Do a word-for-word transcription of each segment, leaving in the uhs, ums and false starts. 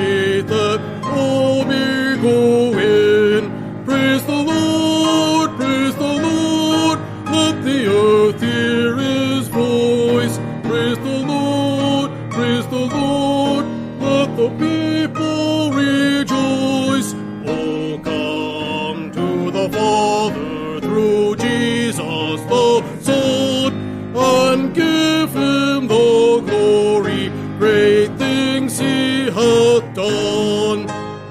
faith that all may go in. Praise the Lord, praise the Lord, let the earth hear his voice. Praise the Lord, praise the Lord, let the people rejoice. Oh, come to the Father through Jesus the Son, and give him the glory, great things he hath done.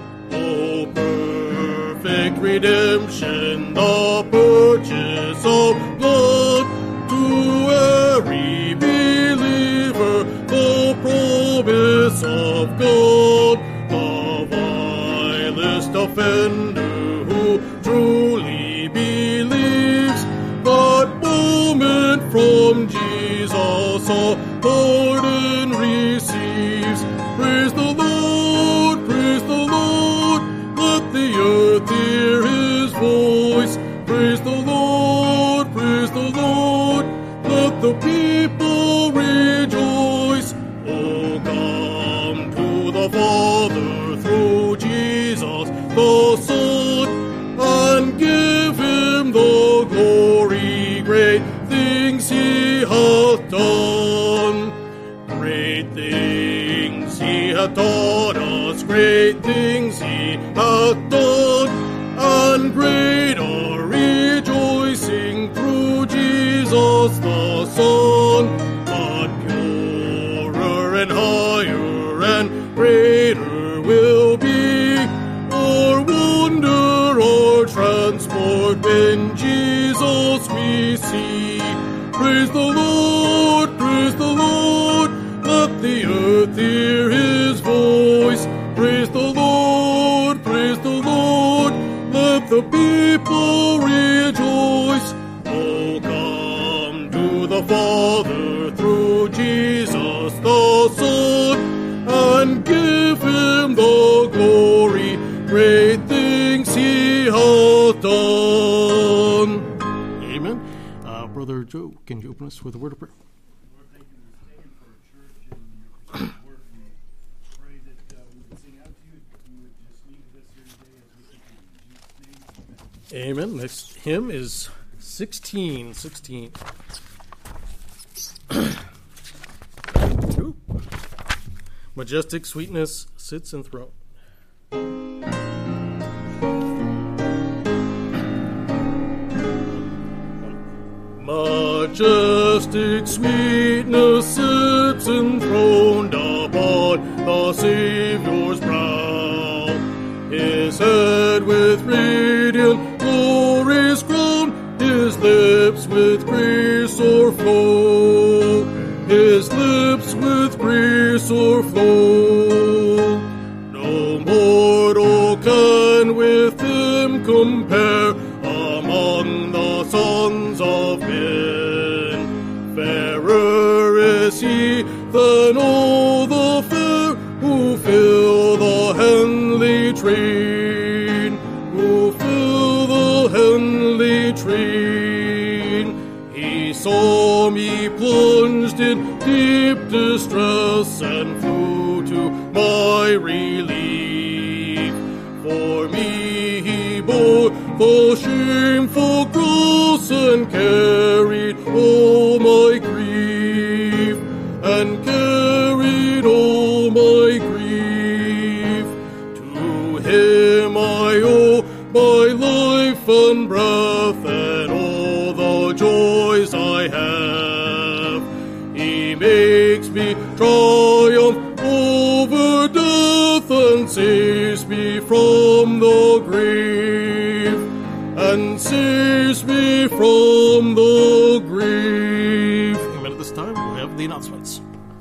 Oh, perfect redemption, the purchase of blood, to every believer, the promise of God. The vilest offender who truly believes, that moment from Jesus a pardon receives. Praise the Lord, praise the Lord, let the earth hear his voice. Praise the Lord, praise the Lord, let the people rejoice. Oh, come to the Father through Jesus the Son, and give him the glory, great things he hath done. Great things he hath taught us, great things he hath done, and great are rejoicing through Jesus the Son. But purer and higher and greater will be our wonder, our transport, when Jesus we see. Praise the Lord, praise the Lord, let the earth hear his voice. Praise the Lord, praise the Lord, let the people rejoice. Oh, come to the Father through Jesus the Son, and give him the glory, great things he hath done. Amen. Uh, Brother Joe, can you open us with a word of prayer? Lord, thank you for standing for a church and your word. We pray that uh, we would sing out to you, you would just lead us here today as we continue. In Jesus' name, amen. Amen. Next hymn is sixteen. sixteen. Ooh. Majestic sweetness sits enthroned. Majestic sweetness sits enthroned upon the Savior's brow. His head with radiant glories crowned, his lips with grace o'erflow. His lips with grace o'erflow. No mortal can with him compare among the sons of men. Fairer is he than all the fair who fill the heavenly train, who fill the heavenly train. He saw me plunged in deep distress and flew to my relief. For me he bore the shameful cross and carried all my grief, and carried all my grief. To him I owe my life and breath and all the joys I have. He makes me triumph over death and saves me from the grave, and saves me from the grave. Amen. At this time, we have the announcements.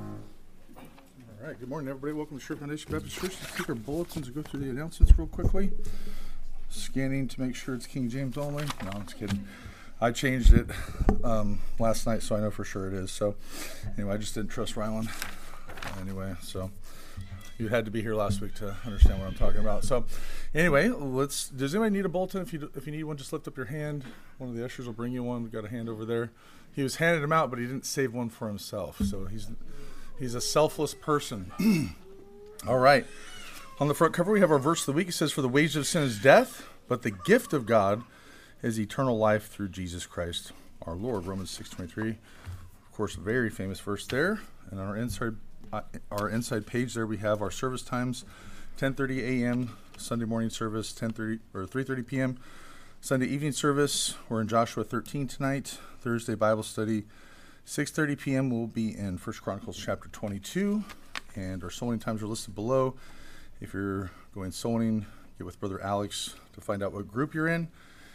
All right, good morning, everybody. Welcome to Sherwood Foundation Baptist Church. Let's take our bulletins and go through the announcements real quickly. Scanning to make sure it's King James only. No, I'm just kidding. I changed it um, last night, so I know for sure it is. So, anyway, I just didn't trust Rylan. Anyway, so you had to be here last week to understand what I'm talking about. So, anyway, let's. Does anybody need a bulletin? If you if you need one, just lift up your hand. One of the ushers will bring you one. We've got a hand over there. He was handing them out, but he didn't save one for himself. So he's he's a selfless person. All right. On the front cover, we have our verse of the week. It says, "For the wages of sin is death, but the gift of God is eternal life through Jesus Christ our Lord." Romans six twenty-three. Of course, a very famous verse there. And on our inside, uh, our inside page there, we have our service times: ten thirty a.m. Sunday morning service, ten thirty or three thirty p.m. Sunday evening service. We're in Joshua thirteen tonight. Thursday Bible study, six thirty p.m. We'll be in First Chronicles chapter twenty-two, and our sowing times are listed below. If you're going sowing, get with Brother Alex to find out what group you're in.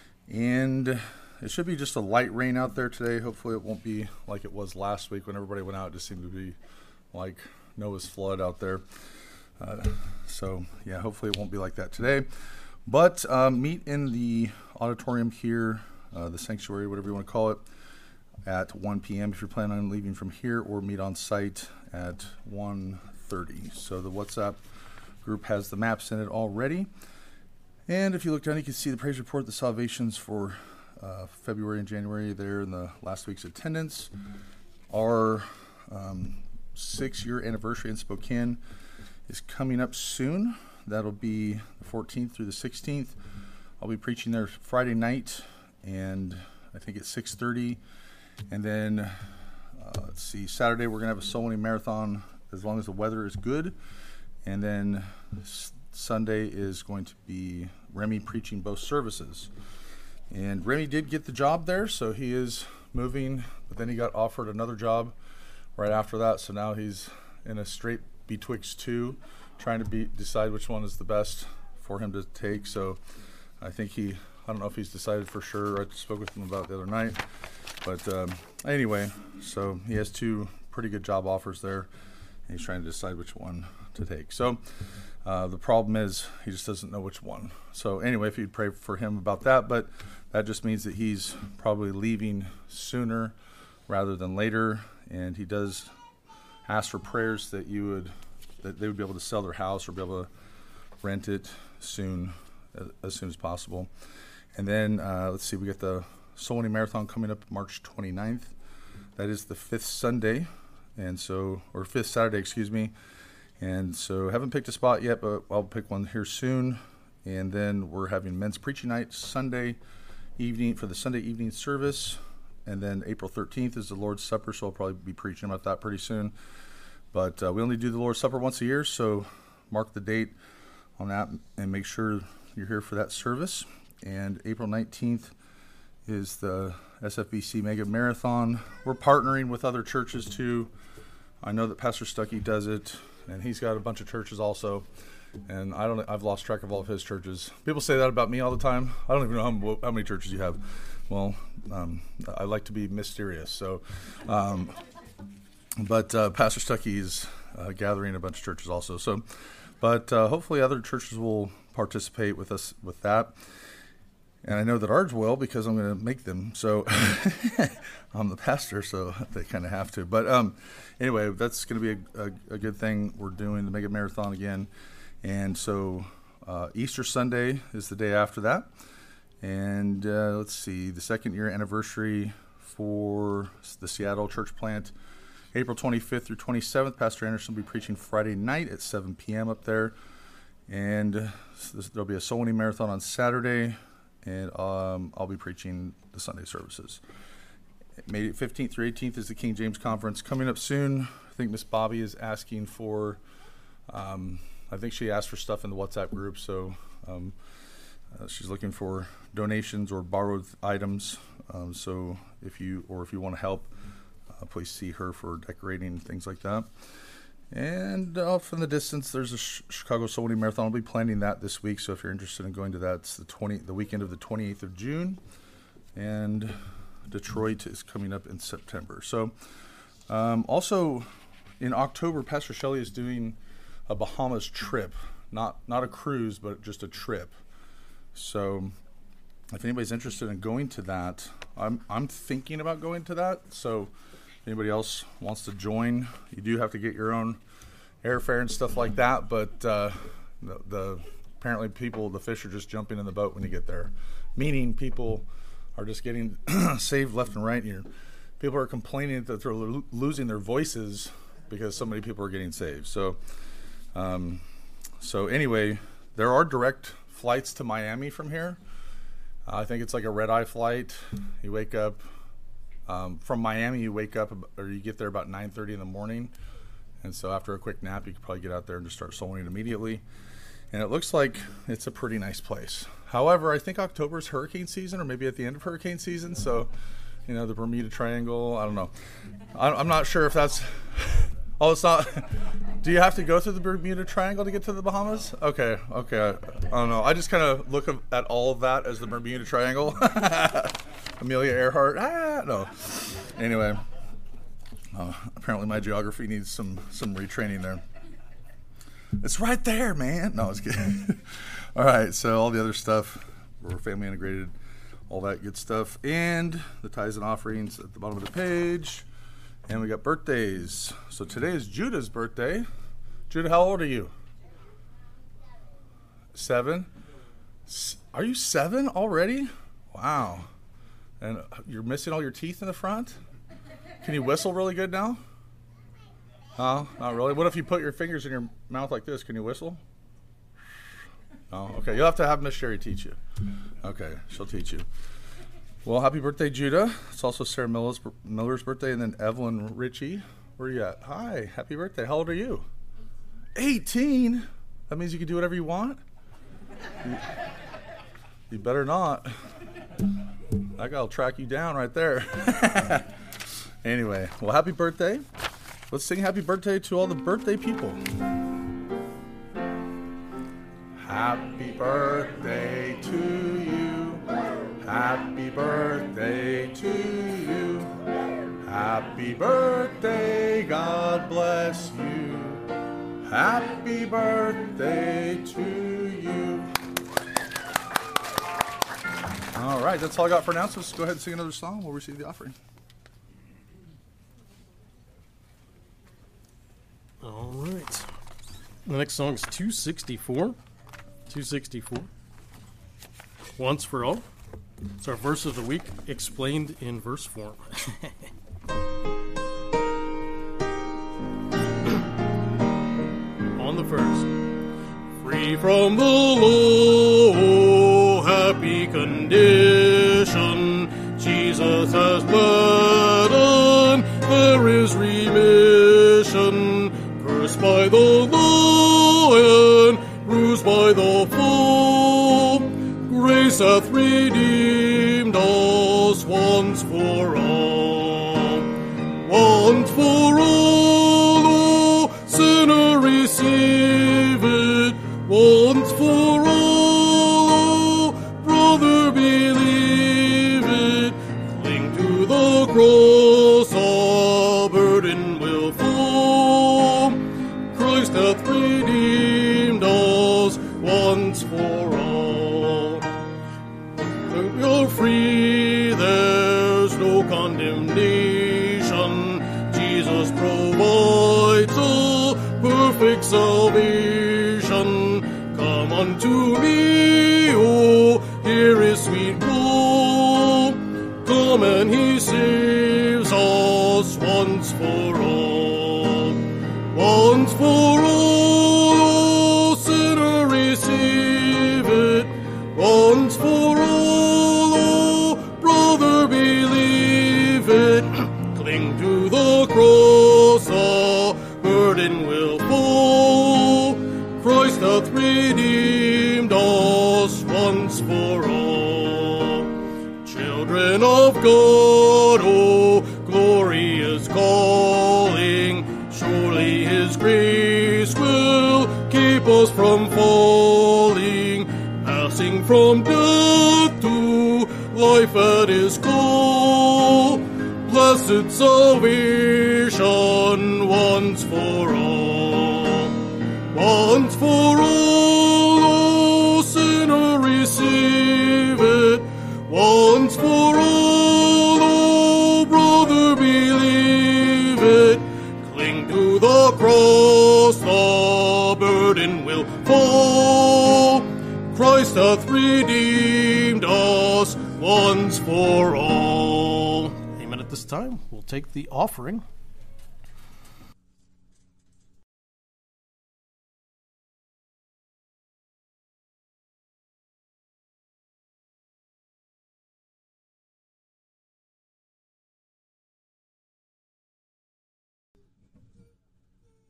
And it should be just a light rain out there today. Hopefully it won't be like it was last week when everybody went out. It just seemed to be like Noah's flood out there. Uh, so, yeah, hopefully it won't be like that today. But um, meet in the auditorium here, uh, the sanctuary, whatever you want to call it, at one p.m. if you're planning on leaving from here, or meet on site at one thirty. So the WhatsApp group has the maps in it already. And if you look down, you can see the praise report, the salvations for uh, February and January there in the last week's attendance. Our um, six-year anniversary in Spokane is coming up soon. That'll be the fourteenth through the sixteenth. I'll be preaching there Friday night, and I think at six thirty. And then, uh, let's see, Saturday we're going to have a soul winning marathon as long as the weather is good. And then s- Sunday is going to be Remy preaching both services. And Remy did get the job there, so he is moving, but then he got offered another job right after that. So now he's in a straight betwixt two, trying to be decide which one is the best for him to take. So I think he, I don't know if he's decided for sure. I spoke with him about it the other night. But um, anyway, so he has two pretty good job offers there. And he's trying to decide which one to take. So uh, the problem is he just doesn't know which one. So anyway, if you'd pray for him about that, but that just means that he's probably leaving sooner rather than later. And he does ask for prayers that you would, that they would be able to sell their house or be able to rent it soon, as, as soon as possible. And then uh, let's see, we got the Soul Winning Marathon coming up March twenty-ninth. That is the fifth Sunday. And so, or fifth Saturday, excuse me. And so, haven't picked a spot yet, but I'll pick one here soon. And then we're having men's preaching night Sunday evening for the Sunday evening service. And then April thirteenth is the Lord's Supper, so I'll probably be preaching about that pretty soon. But uh, we only do the Lord's Supper once a year, so mark the date on that and make sure you're here for that service. And April nineteenth is the S F B C Mega Marathon. We're partnering with other churches too. I know that Pastor Stuckey does it, and he's got a bunch of churches also. And I don't, I've lost track of all of his churches. People say that about me all the time. I don't even know how, how many churches you have. Well, um, I like to be mysterious. So, um, but uh, Pastor Stuckey is uh, gathering a bunch of churches also. So, but uh, hopefully other churches will participate with us with that. And I know that ours will because I'm going to make them. So I'm the pastor, so they kind of have to. But um, anyway, that's going to be a, a, a good thing. We're doing the Mega Marathon again. And so uh, Easter Sunday is the day after that. And uh, let's see, the second year anniversary for the Seattle church plant, April twenty-fifth through twenty-seventh. Pastor Anderson will be preaching Friday night at seven p.m. up there. And uh, there'll be a Soul Winning Marathon on Saturday. And um, I'll be preaching the Sunday services. May fifteenth through eighteenth is the King James Conference. Coming up soon, I think Miss Bobby is asking for, um, I think she asked for stuff in the WhatsApp group, so um, uh, she's looking for donations or borrowed items. Um, so if you, or if you want to help, uh, please see her for decorating and things like that. And off in the distance, there's a Sh- Chicago Soul Winning Marathon. I'll be planning that this week, so if you're interested in going to that, it's the twenty, the weekend of the twenty-eighth of June, and Detroit is coming up in September. So, um, also in October, Pastor Shelley is doing a Bahamas trip, not not a cruise, but just a trip. So, if anybody's interested in going to that, I'm I'm thinking about going to that. So. Anybody else wants to join, you do have to get your own airfare and stuff like that, but uh, the, the apparently people, the fish are just jumping in the boat when you get there, meaning people are just getting saved left and right. Here, people are complaining that they're lo- losing their voices because so many people are getting saved. So, um, so anyway, there are direct flights to Miami from here. Uh, I think it's like a red-eye flight. You wake up um, from Miami. You wake up, or you get there about nine thirty in the morning. And so after a quick nap, you can probably get out there and just start soloing it immediately. And it looks like it's a pretty nice place. However, I think October is hurricane season, or maybe at the end of hurricane season. So, you know, the Bermuda Triangle, I don't know. I, I'm not sure if that's... Oh, it's not... Do you have to go through the Bermuda Triangle to get to the Bahamas? Okay, okay. I, I don't know. I just kind of look at all of that as the Bermuda Triangle. Amelia Earhart. Ah, no. Anyway, uh, apparently my geography needs some, some retraining there. It's right there, man. No, I was kidding. All right, so all the other stuff, we're family integrated, all that good stuff. And the tithes and offerings at the bottom of the page. And we got birthdays. So today is Judah's birthday. Judah, how old are you? Seven? S- Are you seven already? Wow. And you're missing all your teeth in the front? Can you whistle really good now? Oh, not really. What if you put your fingers in your mouth like this? Can you whistle? Oh, okay. You'll have to have Miss Sherry teach you. Okay, she'll teach you. Well, happy birthday, Judah. It's also Sarah Miller's, Miller's birthday, and then Evelyn Ritchie. Where are you at? Hi, happy birthday. How old are you? eighteen? That means you can do whatever you want? You, you better not. That guy will track you down right there. Anyway, well, happy birthday. Let's sing happy birthday to all the birthday people. Happy birthday to you. Happy birthday to you. Happy birthday, God bless you. Happy birthday to you. All right, that's all I got for announcements. Go ahead and sing another song. We'll receive the offering. All right. The next song is two sixty-four. two sixty-four. Once for All. It's our verse of the week explained in verse form. On the first. Free from the low, happy condition Jesus has led on, there is remission. Cursed by the law and bruised by the foe, grace hath redeemed us once for all. Once for all, oh, sinner receive it. Once for all, oh, brother believe it. Cling to the cross, all burden will fall. Christ hath redeemed us once for all. You're free, there's no condemnation. Jesus provides a perfect salvation. Come unto me, oh, here is sweet hope. Come and he saves us once for all. Once for all, oh, sinner receive it. Once for all, oh, brother believe it. Cling to the cross, the burden will fall. Christ hath redeemed us once for all. Children of God, oh, glorious calling. Surely his grace will keep us from falling, passing from death to life at his call. Blessed salvation once for all. Once for all, oh, sinner receive it. Once for all, oh, brother believe it. Cling to the cross, the burden will fall. Christ hath redeemed us once for all. Amen. At this time, we'll take the offering.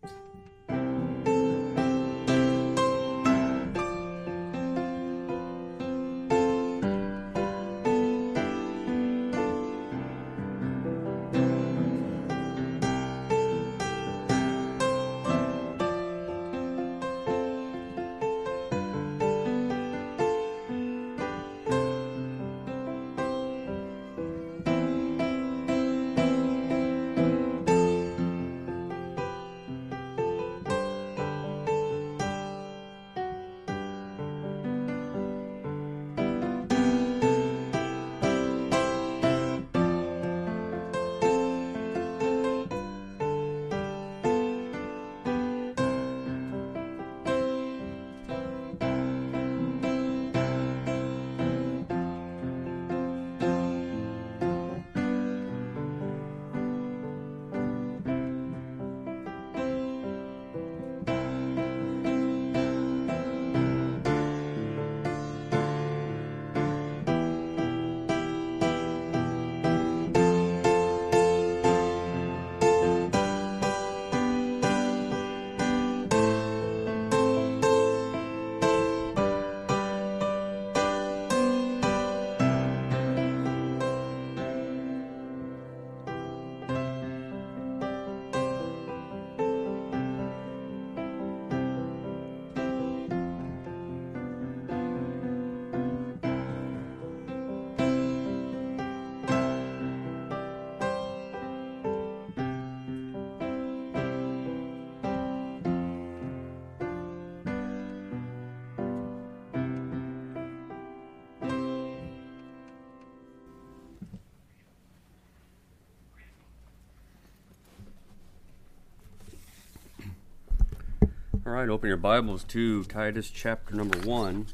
All right, open your Bibles to Titus chapter number one.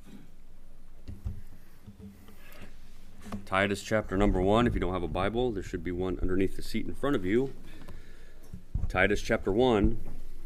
Titus chapter number one. If you don't have a Bible, there should be one underneath the seat in front of you. Titus chapter one.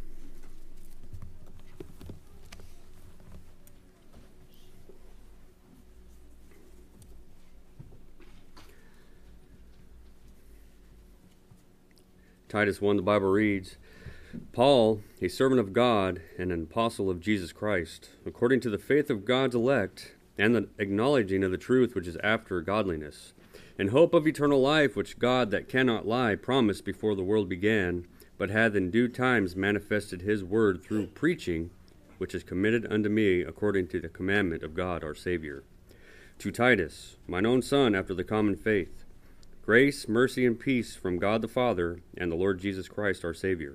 Titus one, the Bible reads, Paul, a servant of God and an apostle of Jesus Christ, according to the faith of God's elect, and the acknowledging of the truth which is after godliness, in hope of eternal life, which God that cannot lie promised before the world began, but hath in due times manifested his word through preaching, which is committed unto me according to the commandment of God our Savior. To Titus, mine own son after the common faith, grace, mercy, and peace from God the Father and the Lord Jesus Christ our Savior.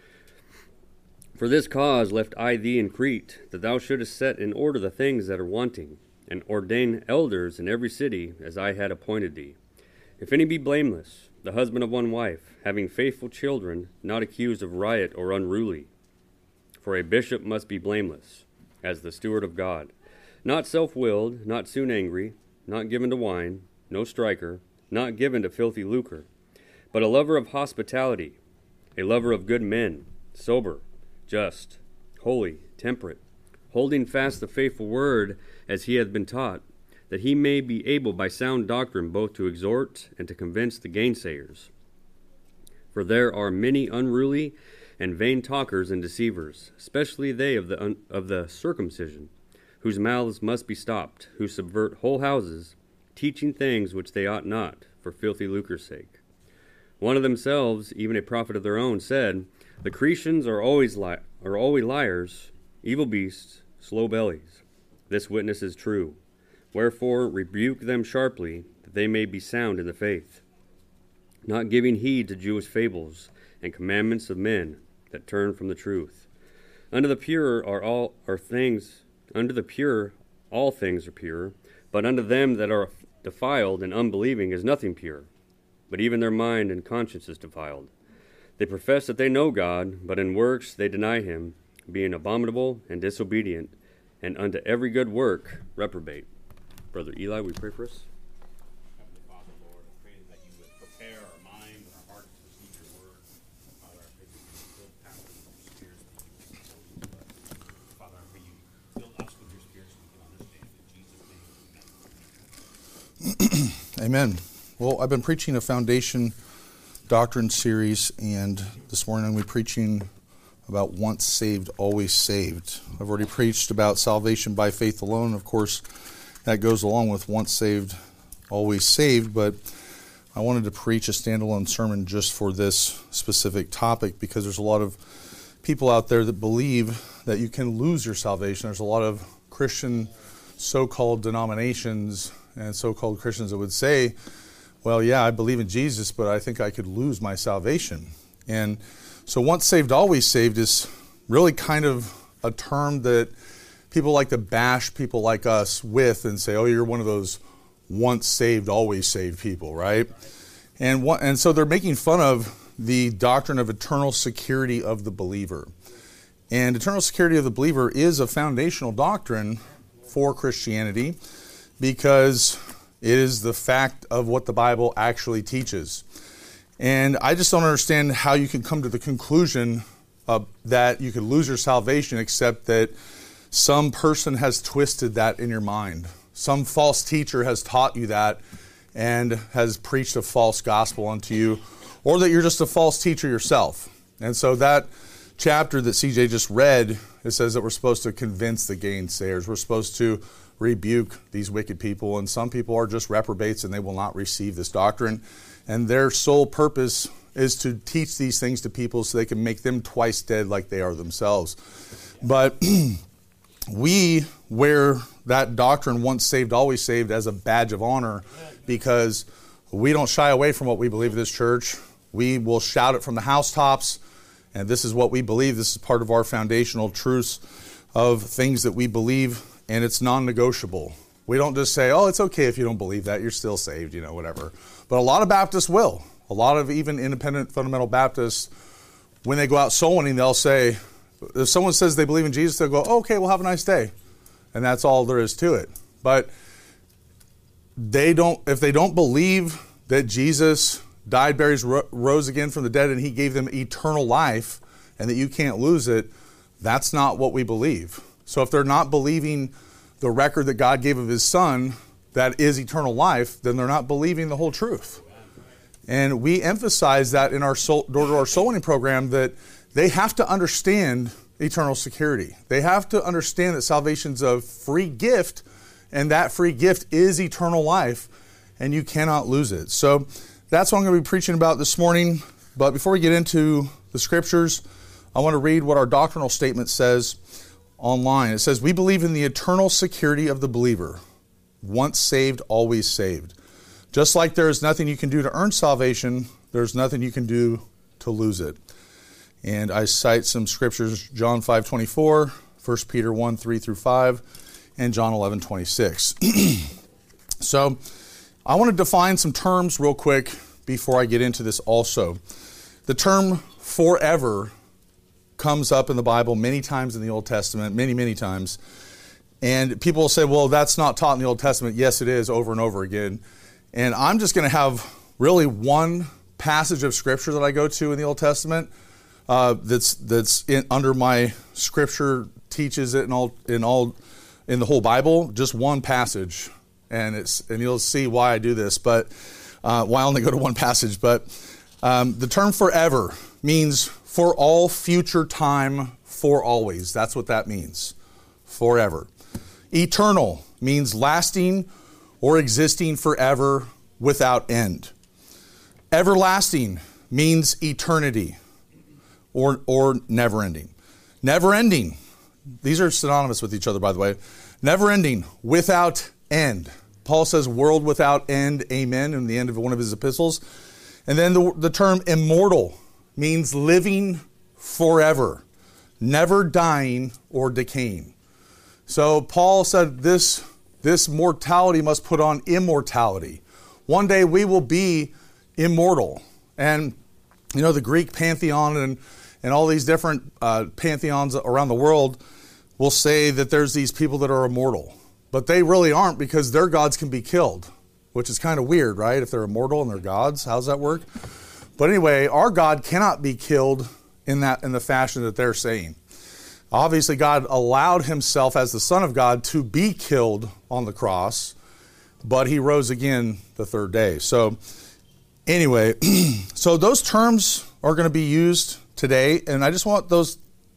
For this cause left I thee in Crete, that thou shouldest set in order the things that are wanting, and ordain elders in every city, as I had appointed thee. If any be blameless, the husband of one wife, having faithful children, not accused of riot or unruly. For a bishop must be blameless, as the steward of God, not self-willed, not soon angry, not given to wine, no striker, not given to filthy lucre, but a lover of hospitality, a lover of good men, sober, just, holy, temperate, holding fast the faithful word as he hath been taught, that he may be able by sound doctrine both to exhort and to convince the gainsayers. For there are many unruly and vain talkers and deceivers, especially they of the un- of the circumcision, whose mouths must be stopped, who subvert whole houses, teaching things which they ought not, for filthy lucre's sake. One of themselves, even a prophet of their own, said, The Cretians are always li- are always liars, evil beasts, slow bellies. This witness is true. Wherefore rebuke them sharply, that they may be sound in the faith, not giving heed to Jewish fables and commandments of men that turn from the truth. Unto the pure are all are things, unto the pure all things are pure, but unto them that are defiled and unbelieving is nothing pure, but even their mind and conscience is defiled. They profess that they know God, but in works they deny him, being abominable and disobedient, and unto every good work reprobate. Brother Eli, we pray for us. Heavenly Father, Lord, I pray that you would prepare our mind and our hearts to receive your word. Father, I pray that you would fill pastors with your spirit so that you will tell you. Father, I pray you fill us with your spirit so we can understand. In Jesus' name, Amen. amen. Well, I've been preaching a foundation doctrine series, and this morning I'm going to be preaching about once saved, always saved. I've already preached about salvation by faith alone. Of course, that goes along with once saved, always saved, but I wanted to preach a standalone sermon just for this specific topic because there's a lot of people out there that believe that you can lose your salvation. There's a lot of Christian so-called denominations and so-called Christians that would say, well, yeah, I believe in Jesus, but I think I could lose my salvation. And so once saved, always saved is really kind of a term that people like to bash people like us with and say, oh, you're one of those once saved, always saved people, right? And what, and so they're making fun of the doctrine of eternal security of the believer. And eternal security of the believer is a foundational doctrine for Christianity because it is the fact of what the Bible actually teaches. And I just don't understand how you can come to the conclusion uh, that you could lose your salvation except that some person has twisted that in your mind. Some false teacher has taught you that and has preached a false gospel unto you, or that you're just a false teacher yourself. And so that chapter that C J just read, it says that we're supposed to convince the gainsayers. We're supposed to rebuke these wicked people, and some people are just reprobates and they will not receive this doctrine. And their sole purpose is to teach these things to people so they can make them twice dead like they are themselves. But we wear that doctrine, once saved, always saved, as a badge of honor because we don't shy away from what we believe in this church. We will shout it from the housetops, and this is what we believe. This is part of our foundational truths of things that we believe, and it's non-negotiable. We don't just say, oh, it's okay if you don't believe that. You're still saved, you know, whatever. But a lot of Baptists will. A lot of even independent fundamental Baptists, when they go out soul winning, they'll say, if someone says they believe in Jesus, they'll go, oh, okay, well, have a nice day. And that's all there is to it. But they don't, if they don't believe that Jesus died, buried, rose again from the dead, and he gave them eternal life, and that you can't lose it, that's not what we believe. So if they're not believing the record that God gave of his son, that is eternal life, then they're not believing the whole truth. And we emphasize that in our soul, door to our soul winning program, that they have to understand eternal security. They have to understand that salvation's a free gift, and that free gift is eternal life, and you cannot lose it. So that's what I'm going to be preaching about this morning. But before we get into the scriptures, I want to read what our doctrinal statement says online. It says, we believe in the eternal security of the believer. Once saved, always saved. Just like there is nothing you can do to earn salvation, there's nothing you can do to lose it. And I cite some scriptures, John five twenty-four, First Peter one, three through five, and John eleven, twenty-six. So I want to define some terms real quick before I get into this also. The term forever comes up in the Bible many times in the Old Testament, many, many times. And people will say, well, that's not taught in the Old Testament. Yes, it is, over and over again. And I'm just going to have really one passage of Scripture that I go to in the Old Testament uh, that's that's in, under my Scripture teaches it in all in all in the whole Bible. Just one passage, and it's and you'll see why I do this. But uh, why I only go to one passage. But um, the term forever means for all future time, for always. That's what that means. Forever. Eternal means lasting or existing forever without end. Everlasting means eternity or, or never ending. Never ending. These are synonymous with each other, by the way. Never ending, without end. Paul says world without end, amen, in the end of one of his epistles. And then the, the term immortal means living forever, never dying or decaying. So Paul said this, this mortality must put on immortality. One day we will be immortal. And, you know, the Greek pantheon and, and all these different uh, pantheons around the world will say that there's these people that are immortal. But they really aren't, because their gods can be killed, which is kind of weird, right? If they're immortal and they're gods, how does that work? But anyway, our God cannot be killed in that in the fashion that they're saying. Obviously, God allowed himself as the Son of God to be killed on the cross, but he rose again the third day. So anyway, so those terms are going to be used today, and I just want those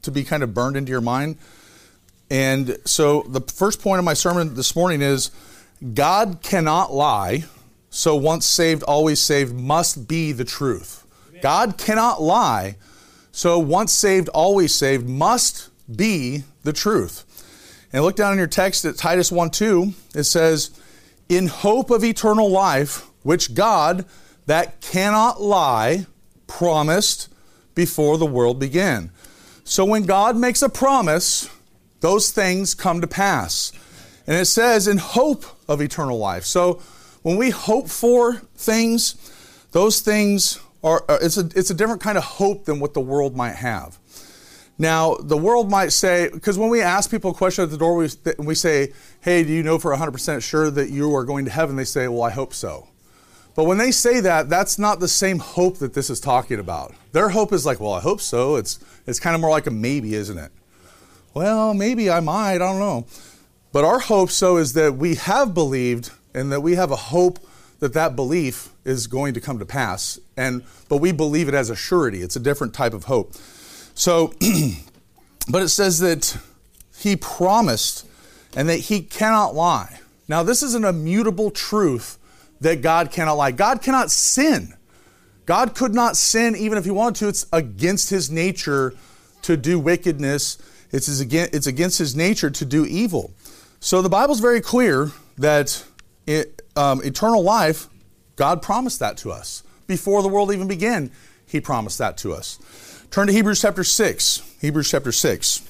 to be kind of burned into your mind. And so the first point of my sermon this morning is God cannot lie, so once saved, always saved must be the truth. God cannot lie, so once saved, always saved must be the truth. And look down in your text at Titus one two, it says, in hope of eternal life, which God, that cannot lie, promised before the world began. So when God makes a promise, those things come to pass. And it says in hope of eternal life. So when we hope for things, those things are, it's a, it's a different kind of hope than what the world might have. Now, the world might say, because when we ask people a question at the door, we, we say, hey, do you know for one hundred percent sure that you are going to heaven? They say, well, I hope so. But when they say that, that's not the same hope that this is talking about. Their hope is like, well, I hope so. It's, it's kind of more like a maybe, isn't it? Well, maybe I might, I don't know. But our hope so is that we have believed and that we have a hope that that belief is going to come to pass. And but we believe it as a surety. It's a different type of hope. So, but it says that he promised and that he cannot lie. Now, this is an immutable truth that God cannot lie. God cannot sin. God could not sin even if he wanted to. It's against his nature to do wickedness. It's, his, it's against his nature to do evil. So the Bible's very clear that it, um, eternal life, God promised that to us. Before the world even began, he promised that to us. Turn to Hebrews chapter six. Hebrews chapter six.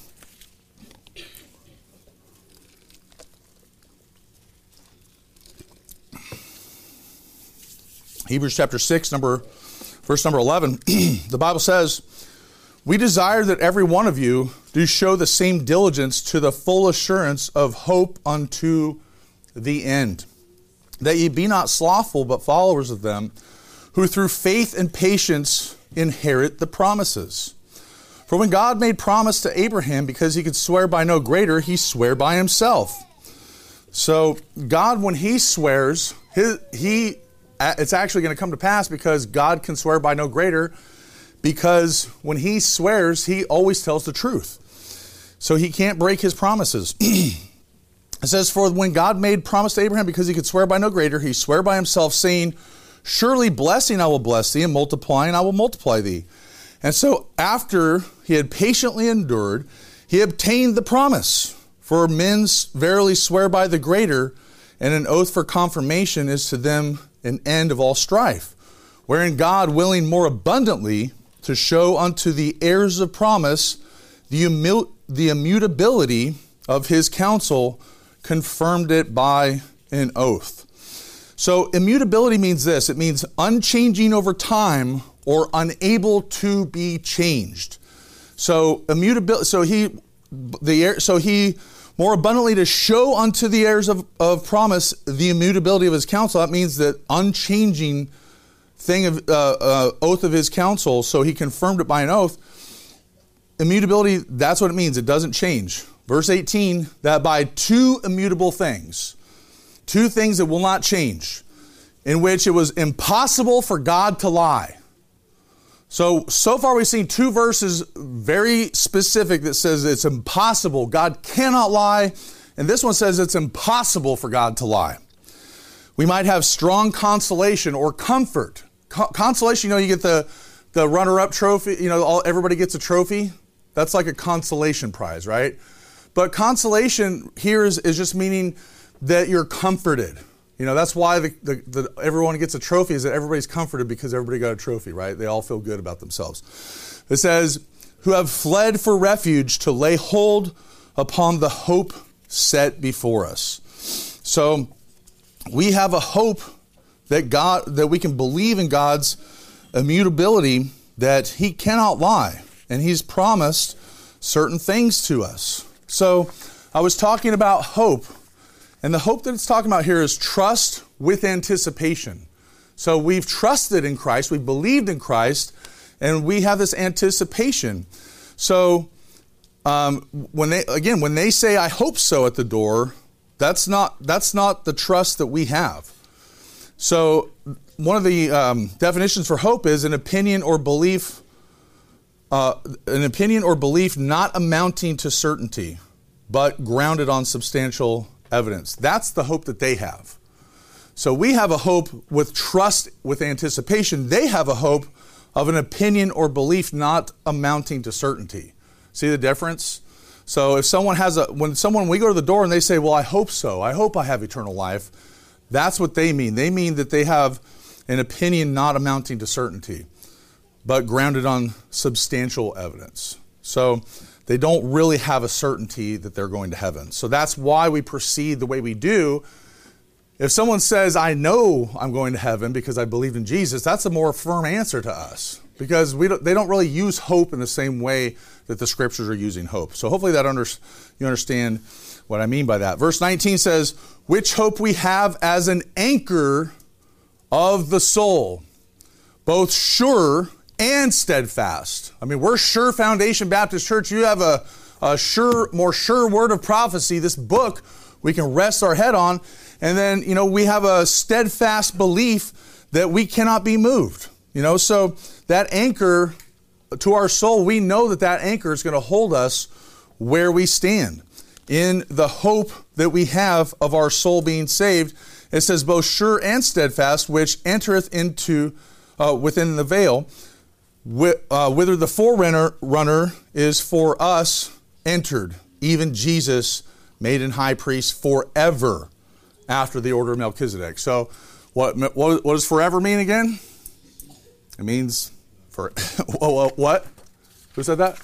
Hebrews chapter six, number, verse number eleven. The Bible says, we desire that every one of you do show the same diligence to the full assurance of hope unto the end, that ye be not slothful, but followers of them, who through faith and patience inherit the promises. For when God made promise to Abraham, because he could swear by no greater, he sware by himself. So God, when he swears, his, he it's actually going to come to pass because God can swear by no greater, because when he swears, he always tells the truth. So he can't break his promises. It says, for when God made promise to Abraham, because he could swear by no greater, he sware by himself, saying, surely blessing I will bless thee, and multiplying I will multiply thee. And so after he had patiently endured, he obtained the promise. For men verily swear by the greater, and an oath for confirmation is to them an end of all strife. Wherein God, willing more abundantly to show unto the heirs of promise the, immu- the immutability of his counsel, confirmed it by an oath. So immutability means this. It means unchanging over time or unable to be changed. So immutability. So he, the so he more abundantly to show unto the heirs of, of promise the immutability of his counsel. That means that unchanging thing of uh, uh, oath of his counsel. So he confirmed it by an oath. Immutability. That's what it means. It doesn't change. Verse eighteen. That by two immutable things. Two things that will not change, in which it was impossible for God to lie. So, so far we've seen two verses very specific that says it's impossible. God cannot lie. And this one says it's impossible for God to lie. We might have strong consolation or comfort. Co- consolation, you know, you get the, the runner-up trophy. You know, all, everybody gets a trophy. That's like a consolation prize, right? But consolation here is, is just meaning that you're comforted. You know, that's why the, the, the, everyone gets a trophy, is that everybody's comforted because everybody got a trophy, right? They all feel good about themselves. It says, who have fled for refuge to lay hold upon the hope set before us. So we have a hope that God, that we can believe in God's immutability, that he cannot lie. And he's promised certain things to us. So I was talking about hope. And the hope that it's talking about here is trust with anticipation. So we've trusted in Christ, we've believed in Christ, and we have this anticipation. So um, when they again, when they say "I hope so" at the door, that's not that's not the trust that we have. So one of the um, definitions for hope is an opinion or belief uh, an opinion or belief not amounting to certainty, but grounded on substantial evidence. That's the hope that they have. So we have a hope with trust, with anticipation. They have a hope of an opinion or belief not amounting to certainty. See the difference? So if someone has a, when someone, we go to the door and they say, well, I hope so. I hope I have eternal life. That's what they mean. They mean that they have an opinion not amounting to certainty, but grounded on substantial evidence. So they don't really have a certainty that they're going to heaven. So that's why we proceed the way we do. If someone says, I know I'm going to heaven because I believe in Jesus, that's a more firm answer to us, because we don't, they don't really use hope in the same way that the scriptures are using hope. So hopefully that under, you understand what I mean by that. Verse nineteen says, which hope we have as an anchor of the soul, both sure and steadfast. I mean, we're Sure Foundation Baptist Church. You have a, a sure, more sure word of prophecy, this book we can rest our head on. And then, you know, we have a steadfast belief that we cannot be moved. You know, so that anchor to our soul, we know that that anchor is going to hold us where we stand in the hope that we have of our soul being saved. It says both sure and steadfast, which entereth into uh, within the veil, wh- uh, whither the forerunner runner is for us entered, even Jesus made an high priest forever after the order of Melchizedek. So what what, what does forever mean again? It means for what? Who said that?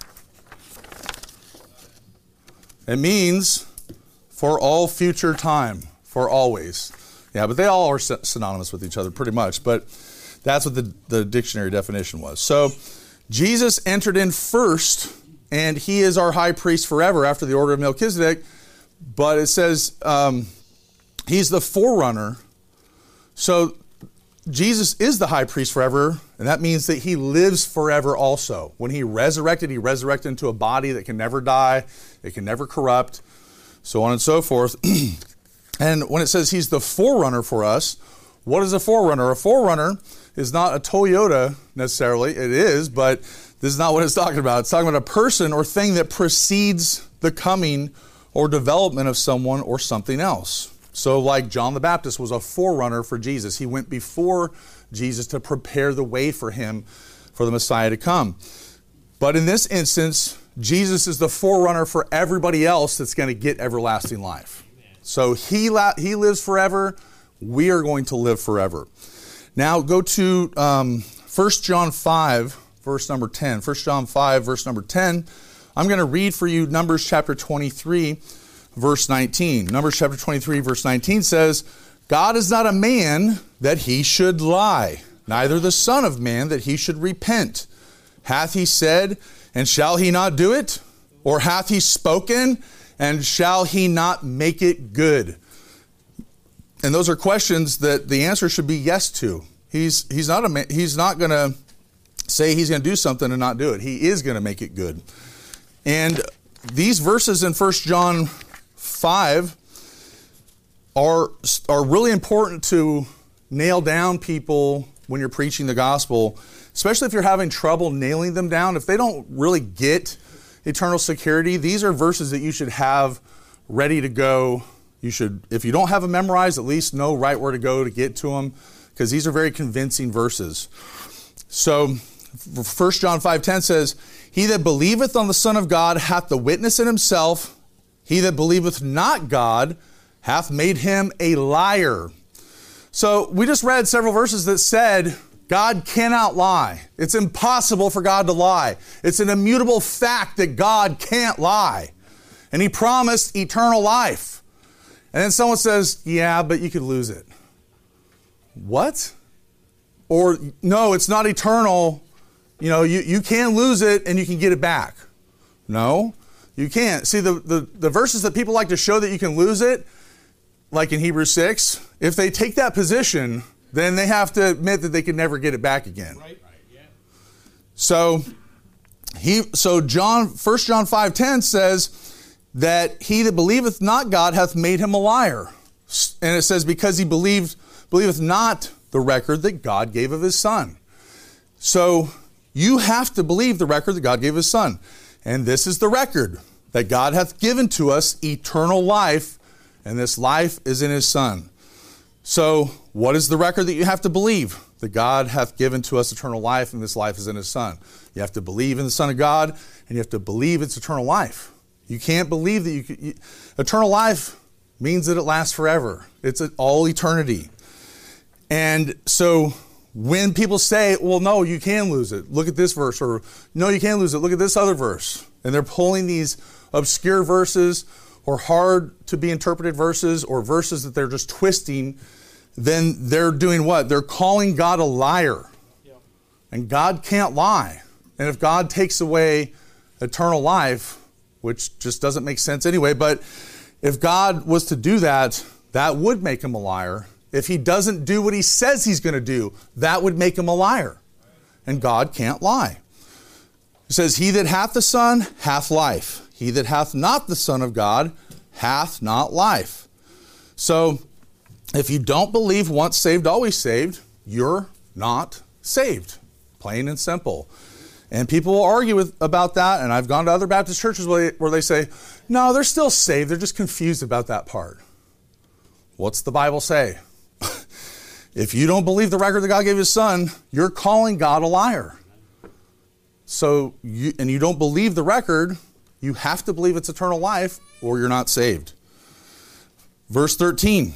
It means for all future time, for always. Yeah, but they all are synonymous with each other pretty much, but that's what the, the dictionary definition was. So Jesus entered in first, and he is our high priest forever after the order of Melchizedek, but it says um, he's the forerunner. So Jesus is the high priest forever, and that means that he lives forever also. When he resurrected, he resurrected into a body that can never die, it can never corrupt, so on and so forth. And when it says he's the forerunner for us, what is a forerunner? A forerunner is not a Toyota necessarily. It is, but this is not what it's talking about. It's talking about a person or thing that precedes the coming or development of someone or something else. So like John the Baptist was a forerunner for Jesus. He went before Jesus to prepare the way for him, for the Messiah to come. But in this instance, Jesus is the forerunner for everybody else that's going to get everlasting life. So he la- he lives forever. We are going to live forever. Now go to um, First John five, verse number ten. First John five, verse number ten. I'm going to read for you Numbers chapter twenty-three, verse nineteen. Numbers chapter twenty-three, verse nineteen says, God is not a man that he should lie, neither the Son of Man that he should repent. Hath he said, and shall he not do it? Or hath he spoken, and shall he not make it good? And those are questions that the answer should be yes to. He's he's not a he's not going to say he's going to do something and not do it. He is going to make it good. And these verses in First John five are are really important to nail down people when you're preaching the gospel, especially if you're having trouble nailing them down. If they don't really get eternal security, these are verses that you should have ready to go. You should, if you don't have them memorized, at least know right where to go to get to them, because these are very convincing verses. So First John five ten says, he that believeth on the Son of God hath the witness in himself. He that believeth not God hath made him a liar. So we just read several verses that said God cannot lie. It's impossible for God to lie. It's an immutable fact that God can't lie. And he promised eternal life. And then someone says, yeah, but you could lose it. What? Or, no, it's not eternal. You know, you, you can lose it and you can get it back. No, you can't. See, the, the, the verses that people like to show that you can lose it, like in Hebrews six, if they take that position, then they have to admit that they can never get it back again. Right. Yeah. So he so John First John five ten says that he that believeth not God hath made him a liar. And it says, because he believed believeth not the record that God gave of his Son. So you have to believe the record that God gave his son. And this is the record, that God hath given to us eternal life, and this life is in his son. So what is the record that you have to believe? That God hath given to us eternal life, and this life is in his son. You have to believe in the Son of God, and you have to believe it's eternal life. You can't believe that you, can, you eternal life means that it lasts forever. It's all eternity. And so when people say, well, no, you can lose it. Look at this verse. Or no, you can't lose it. Look at this other verse. And they're pulling these obscure verses or hard to be interpreted verses or verses that they're just twisting. Then they're doing what? They're calling God a liar. Yep. And God can't lie. And if God takes away eternal life, which just doesn't make sense anyway, but if God was to do that, that would make him a liar. If he doesn't do what he says he's going to do, that would make him a liar. And God can't lie. It says, he that hath the Son hath life. He that hath not the Son of God hath not life. So if you don't believe once saved, always saved, you're not saved. Plain and simple. And people will argue with, about that, and I've gone to other Baptist churches where they, where they say, no, they're still saved. They're just confused about that part. What's the Bible say? If you don't believe the record that God gave his son, you're calling God a liar. So, you, and you don't believe the record, you have to believe it's eternal life, or you're not saved. Verse thirteen.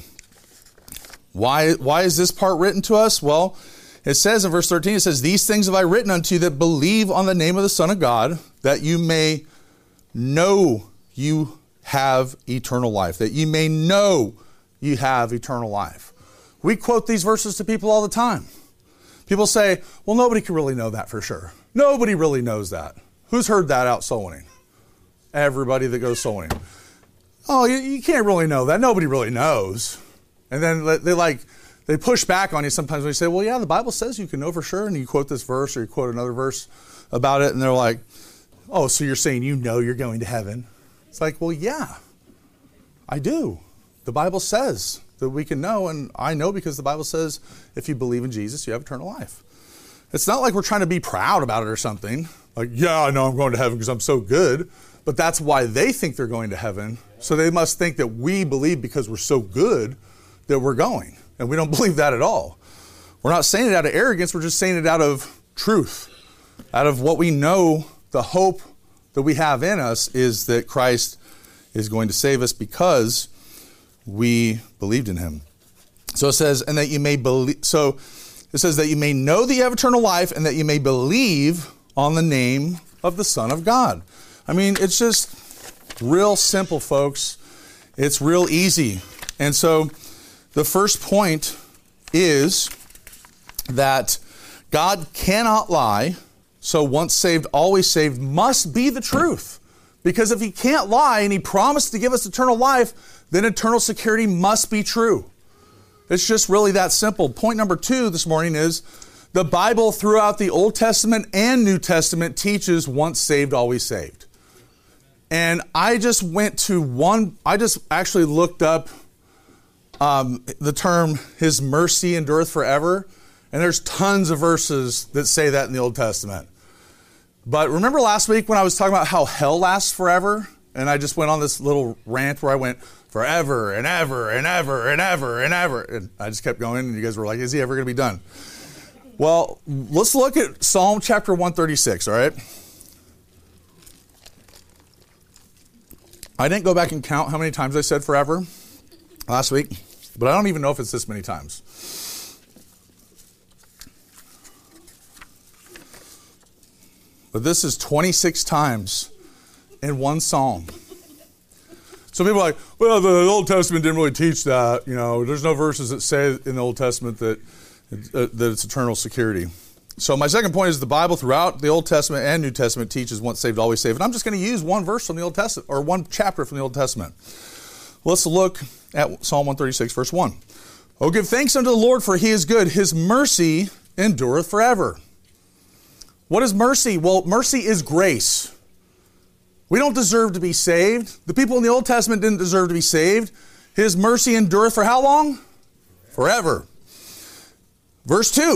Why, why is this part written to us? Well, it says in verse thirteen, it says, these things have I written unto you that believe on the name of the Son of God, that you may know you have eternal life. That you may know you have eternal life. We quote these verses to people all the time. People say, well, nobody can really know that for sure. Nobody really knows that. Who's heard that out soul winning? Everybody that goes soul winning. Oh, you, you can't really know that. Nobody really knows. And then they like, they push back on you sometimes when you say, well, yeah, the Bible says you can know for sure. And you quote this verse or you quote another verse about it. And they're like, oh, so you're saying you know you're going to heaven? It's like, well, yeah, I do. The Bible says that we can know. And I know because the Bible says if you believe in Jesus, you have eternal life. It's not like we're trying to be proud about it or something. Like, yeah, I know I'm going to heaven because I'm so good. But that's why they think they're going to heaven. So they must think that we believe because we're so good that we're going. And we don't believe that at all. We're not saying it out of arrogance. We're just saying it out of truth. Out of what we know, the hope that we have in us is that Christ is going to save us because we believed in him. So it says, and that you may believe, so it says that you may know that you have eternal life and that you may believe on the name of the Son of God. I mean, it's just real simple, folks. It's real easy. And so the first point is that God cannot lie, so once saved, always saved must be the truth. Because if he can't lie and he promised to give us eternal life, then eternal security must be true. It's just really that simple. Point number two this morning is the Bible throughout the Old Testament and New Testament teaches once saved, always saved. And I just went to one, I just actually looked up Um, the term, his mercy endureth forever. And there's tons of verses that say that in the Old Testament. But remember last week when I was talking about how hell lasts forever? And I just went on this little rant where I went forever and ever and ever and ever and ever. And I just kept going and you guys were like, is he ever going to be done? Well, let's look at Psalm chapter one thirty-six, all right? I didn't go back and count how many times I said forever last week. But I don't even know if it's this many times. But this is twenty-six times in one psalm. So people are like, well, the Old Testament didn't really teach that. You know, there's no verses that say in the Old Testament that, uh, that it's eternal security. So my second point is the Bible throughout the Old Testament and New Testament teaches once saved, always saved. And I'm just going to use one verse from the Old Testament, or one chapter from the Old Testament. Let's look at Psalm one thirty-six, verse one. Oh, give thanks unto the Lord, for he is good. His mercy endureth forever. What is mercy? Well, mercy is grace. We don't deserve to be saved. The people in the Old Testament didn't deserve to be saved. His mercy endureth for how long? Forever. Verse two.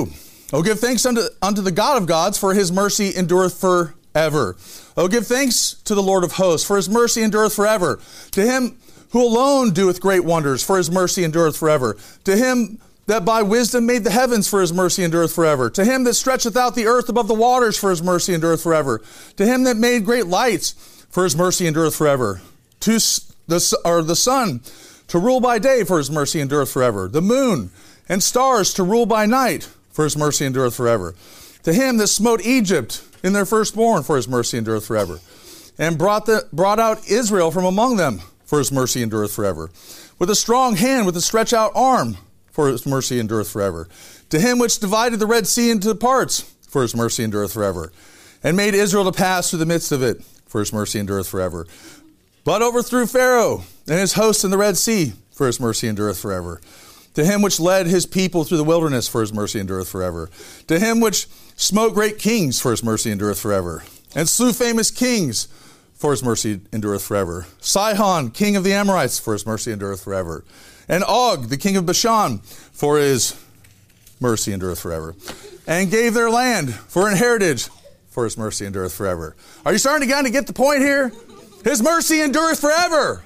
Oh, give thanks unto, unto the God of gods, for his mercy endureth forever. Oh, give thanks to the Lord of hosts, for his mercy endureth forever. To him who alone doeth great wonders, for his mercy endureth forever. To him that by wisdom made the heavens, for his mercy endureth forever. To him that stretcheth out the earth above the waters, for his mercy endureth forever. To him that made great lights, for his mercy endureth forever. To the, or the sun to rule by day, for his mercy endureth forever. The moon and stars to rule by night, for his mercy endureth forever. To him that smote Egypt in their firstborn, for his mercy endureth forever. And brought, the, brought out Israel from among them, for his mercy endureth forever. With a strong hand, with a stretched out arm, for his mercy endureth forever. To him which divided the Red Sea into parts, for his mercy endureth forever. And made Israel to pass through the midst of it, for his mercy endureth forever. But overthrew Pharaoh and his host in the Red Sea, for his mercy endureth forever. To him which led his people through the wilderness, for his mercy endureth forever. To him which smote great kings, for his mercy endureth forever. And slew famous kings, for his mercy endureth forever. Sihon, king of the Amorites, for his mercy endureth forever. And Og, the king of Bashan, for his mercy endureth forever. And gave their land for an heritage, for his mercy endureth forever. Are you starting to kind of get the point here? His mercy endureth forever.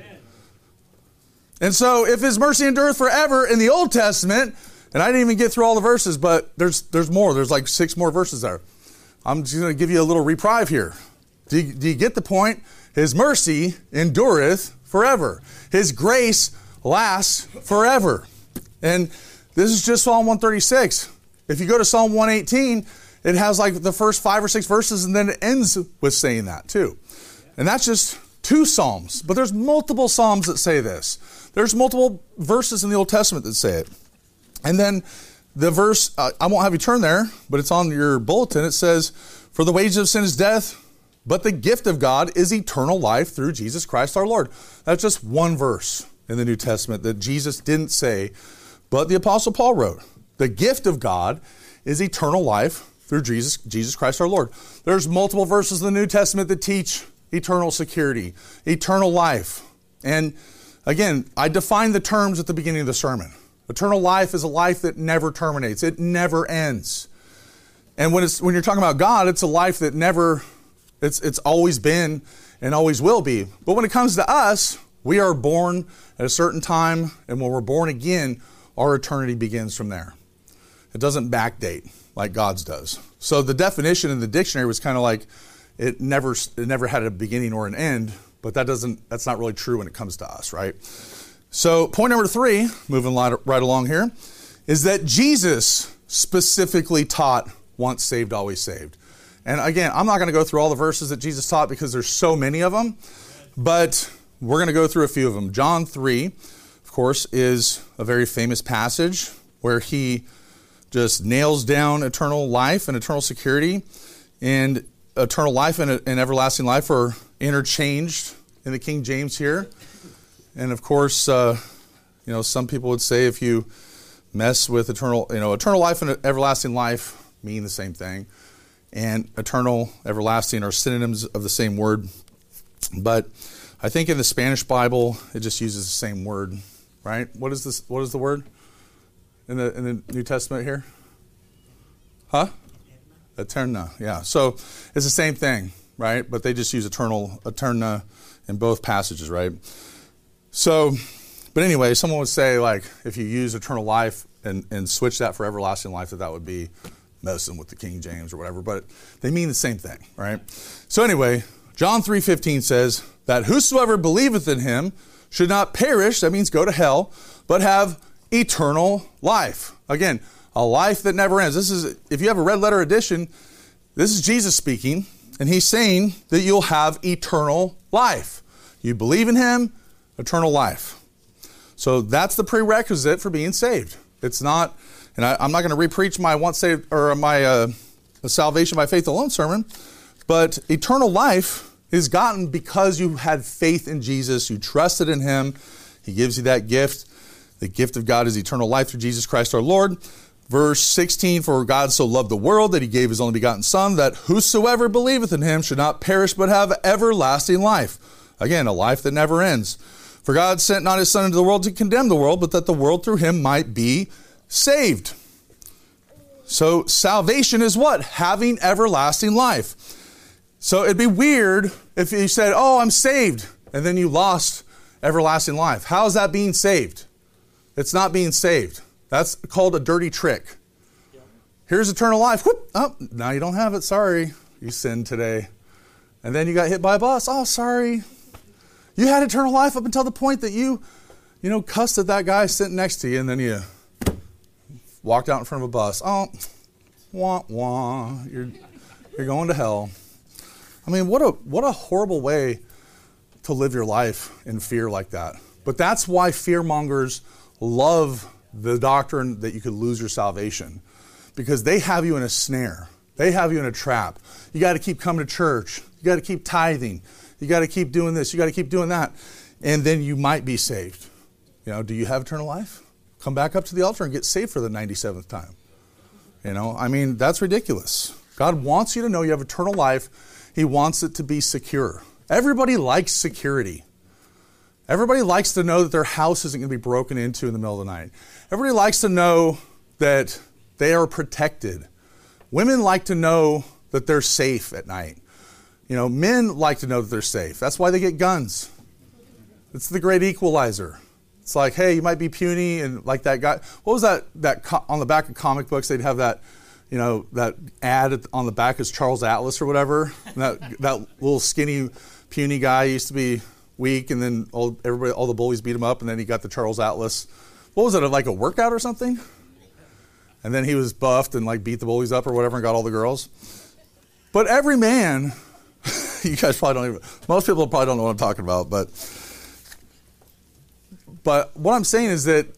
And so if his mercy endureth forever in the Old Testament, and I didn't even get through all the verses, but there's there's more. There's like six more verses there. I'm just going to give you a little reprieve here. Do you, do you get the point? His mercy endureth forever. His grace lasts forever. And this is just Psalm one thirty-six. If you go to Psalm one eighteen, it has like the first five or six verses, and then it ends with saying that too. And that's just two Psalms. But there's multiple Psalms that say this. There's multiple verses in the Old Testament that say it. And then the verse, uh, I won't have you turn there, but it's on your bulletin. It says, for the wages of sin is death, but the gift of God is eternal life through Jesus Christ our Lord. That's just one verse in the New Testament that Jesus didn't say, but the Apostle Paul wrote. The gift of God is eternal life through Jesus, Jesus Christ our Lord. There's multiple verses in the New Testament that teach eternal security, eternal life. And again, I defined the terms at the beginning of the sermon. Eternal life is a life that never terminates. It never ends. And when it's when you're talking about God, it's a life that never, it's it's always been and always will be. But when it comes to us, we are born at a certain time, and when we're born again, our eternity begins from there. It doesn't backdate like God's does. So the definition in the dictionary was kind of like it never it never had a beginning or an end, but that doesn't that's not really true when it comes to us, right? So point number three, moving right along here, is that Jesus specifically taught once saved, always saved. And again, I'm not going to go through all the verses that Jesus taught because there's so many of them, but we're going to go through a few of them. John three, of course, is a very famous passage where he just nails down eternal life and eternal security, and eternal life and, and everlasting life are interchanged in the King James here. And of course, uh, you know, some people would say if you mess with eternal, you know, eternal life and everlasting life mean the same thing. And eternal, everlasting are synonyms of the same word. But I think in the Spanish Bible, it just uses the same word, right? What is this? What is the word in the in the New Testament here? Huh? Eterna, yeah. So it's the same thing, right? But they just use eternal, eterna in both passages, right? So, but anyway, someone would say, like, if you use eternal life and, and switch that for everlasting life, that that would be messing with the King James or whatever. But they mean the same thing, right? So anyway, John three fifteen says that whosoever believeth in him should not perish, that means go to hell, but have eternal life. Again, a life that never ends. This is, if you have a red letter edition, this is Jesus speaking, and he's saying that you'll have eternal life. You believe in him, eternal life. So that's the prerequisite for being saved. It's not, and I, I'm not going to repreach my once saved or my uh, salvation by faith alone sermon, but eternal life is gotten because you had faith in Jesus, you trusted in him. He gives you that gift. The gift of God is eternal life through Jesus Christ our Lord. Verse sixteen, for God so loved the world that he gave his only begotten Son, that whosoever believeth in him should not perish but have everlasting life. Again, a life that never ends. For God sent not his Son into the world to condemn the world, but that the world through him might be saved. So salvation is what? Having everlasting life. So it'd be weird if you said, oh, I'm saved, and then you lost everlasting life. How is that being saved? It's not being saved. That's called a dirty trick. Here's eternal life. Whoop, oh, now you don't have it. Sorry. You sinned today. And then you got hit by a bus. Oh, sorry. You had eternal life up until the point that you, you know, cussed at that guy sitting next to you, and then you walked out in front of a bus. Oh, wah, wah. You're, you're going to hell. I mean, what a what a horrible way to live your life in fear like that. But that's why fearmongers love the doctrine that you could lose your salvation, because they have you in a snare. They have you in a trap. You got to keep coming to church. You got to keep tithing. You got to keep doing this. You got to keep doing that. And then you might be saved. You know, do you have eternal life? Come back up to the altar and get saved for the ninety-seventh time. You know, I mean, that's ridiculous. God wants you to know you have eternal life. He wants it to be secure. Everybody likes security. Everybody likes to know that their house isn't going to be broken into in the middle of the night. Everybody likes to know that they are protected. Women like to know that they're safe at night. You know, men like to know that they're safe. That's why they get guns. It's the great equalizer. It's like, hey, you might be puny, and like that guy. What was that? That co- on the back of comic books, they'd have that, you know, that ad on the back is Charles Atlas or whatever. And that that little skinny, puny guy used to be weak, and then all everybody, all the bullies beat him up, and then he got the Charles Atlas. What was it? Like a workout or something? And then he was buffed and like beat the bullies up or whatever and got all the girls. But every man, you guys probably don't even, most people probably don't know what I'm talking about, but but what I'm saying is that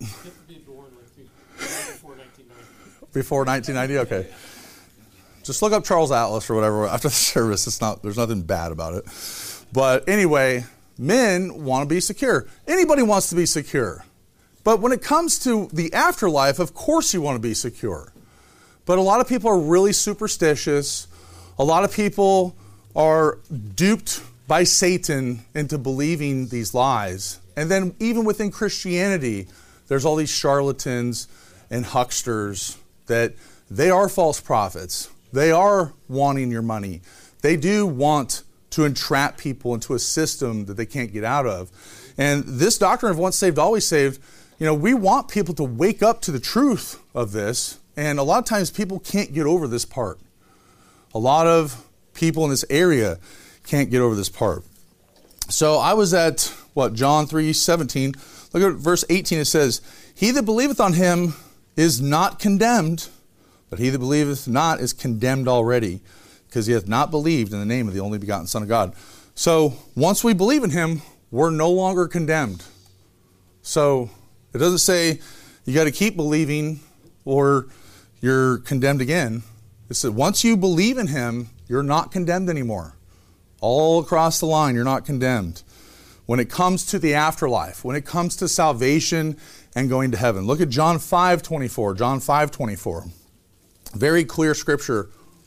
before nineteen ninety, okay. Just look up Charles Atlas or whatever after the service. It's not, there's nothing bad about it. But anyway, men want to be secure. Anybody wants to be secure. But when it comes to the afterlife, of course you want to be secure. But a lot of people are really superstitious. A lot of people are duped by Satan into believing these lies. And then even within Christianity, there's all these charlatans and hucksters that they are false prophets. They are wanting your money. They do want to entrap people into a system that they can't get out of. And this doctrine of once saved, always saved, you know, we want people to wake up to the truth of this. And a lot of times people can't get over this part. A lot of people in this area can't get over this part. So I was at, what, John three seventeen. Look at verse eighteen. It says, he that believeth on him is not condemned, but he that believeth not is condemned already, because he hath not believed in the name of the only begotten Son of God. So once we believe in him, we're no longer condemned. So it doesn't say you got to keep believing or you're condemned again. It said once you believe in him, you're not condemned anymore. All across the line, you're not condemned. When it comes to the afterlife, when it comes to salvation and going to heaven. Look at John five twenty-four. John five twenty-four. Very clear scripture.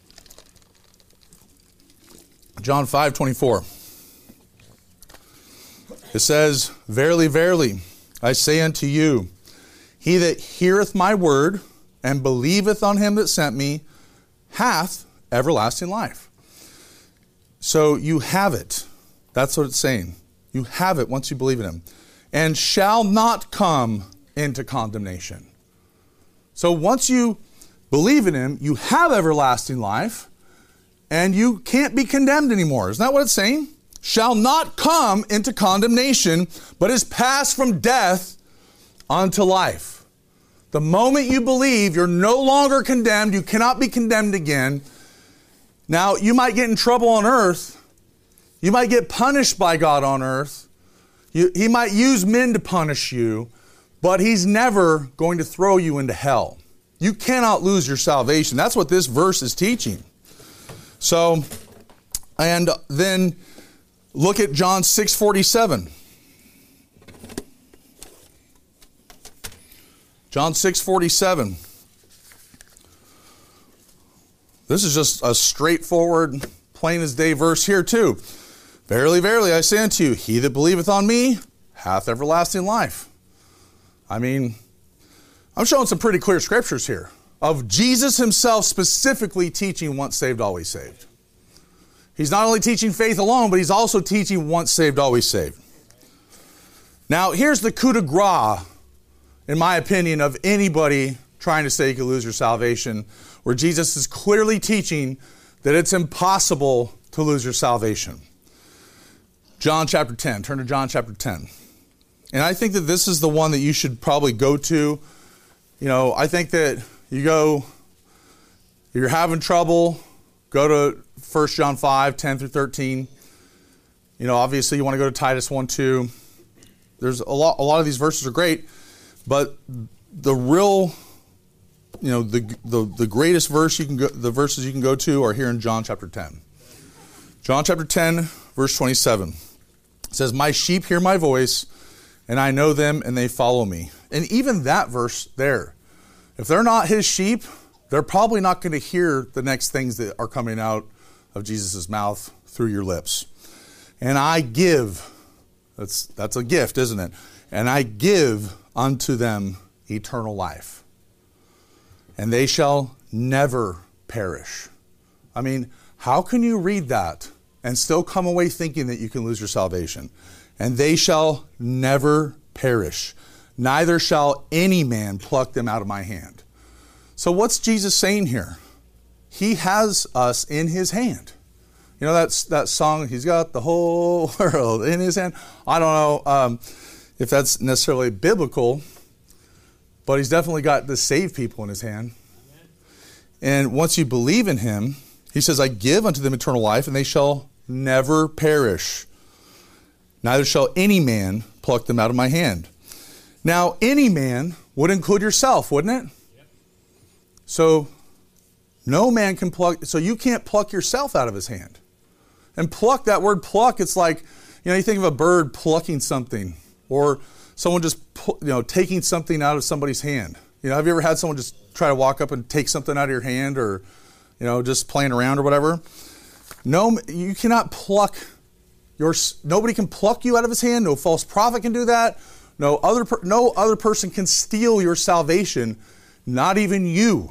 John five twenty-four. It says, verily, verily, I say unto you, he that heareth my word and believeth on him that sent me hath everlasting life. So you have it. That's what it's saying. You have it once you believe in him. And shall not come into condemnation. So once you believe in him, you have everlasting life, and you can't be condemned anymore. Isn't that what it's saying? Shall not come into condemnation, but is passed from death unto life. The moment you believe, you're no longer condemned. You cannot be condemned again. Now, you might get in trouble on earth. You might get punished by God on earth. You, he might use men to punish you, but he's never going to throw you into hell. You cannot lose your salvation. That's what this verse is teaching. So, and then look at John six forty-seven. John six forty-seven. This is just a straightforward, plain as day verse here too. Verily, verily, I say unto you, he that believeth on me hath everlasting life. I mean, I'm showing some pretty clear scriptures here. of Jesus himself specifically teaching once saved, always saved. He's not only teaching faith alone, but he's also teaching once saved, always saved. Now, here's the coup de grace, in my opinion, of anybody trying to say you can lose your salvation, where Jesus is clearly teaching that it's impossible to lose your salvation. John chapter ten. Turn to John chapter ten. And I think that this is the one that you should probably go to. You know, I think that you go, if you're having trouble, go to First John five, ten through thirteen. You know, obviously you want to go to Titus one, two. There's a lot, a lot of these verses are great, but the real, you know, the the, the greatest verse you can go, the verses you can go to are here in John chapter ten. John chapter ten, verse twenty-seven. It says, "My sheep hear my voice, and I know them, and they follow me." And even that verse there, if they're not his sheep, they're probably not going to hear the next things that are coming out of Jesus' mouth through your lips. And I give, that's that's a gift, isn't it? And I give unto them eternal life, and they shall never perish. I mean, how can you read that and still come away thinking that you can lose your salvation? And they shall never perish, neither shall any man pluck them out of my hand. So what's Jesus saying here? He has us in his hand. You know that's that song, he's got the whole world in his hand. I don't know um, if that's necessarily biblical, but he's definitely got the saved people in his hand. And once you believe in him, he says, I give unto them eternal life, and they shall never perish. Neither shall any man pluck them out of my hand. Now, any man would include yourself, wouldn't it? Yep. So, no man can pluck, so you can't pluck yourself out of his hand. And pluck, that word pluck, it's like, you know, you think of a bird plucking something, or someone just, you know, taking something out of somebody's hand. You know, have you ever had someone just try to walk up and take something out of your hand, or, you know, just playing around or whatever? No, you cannot pluck your, nobody can pluck you out of his hand. No false prophet can do that. No other, no other person can steal your salvation, not even you.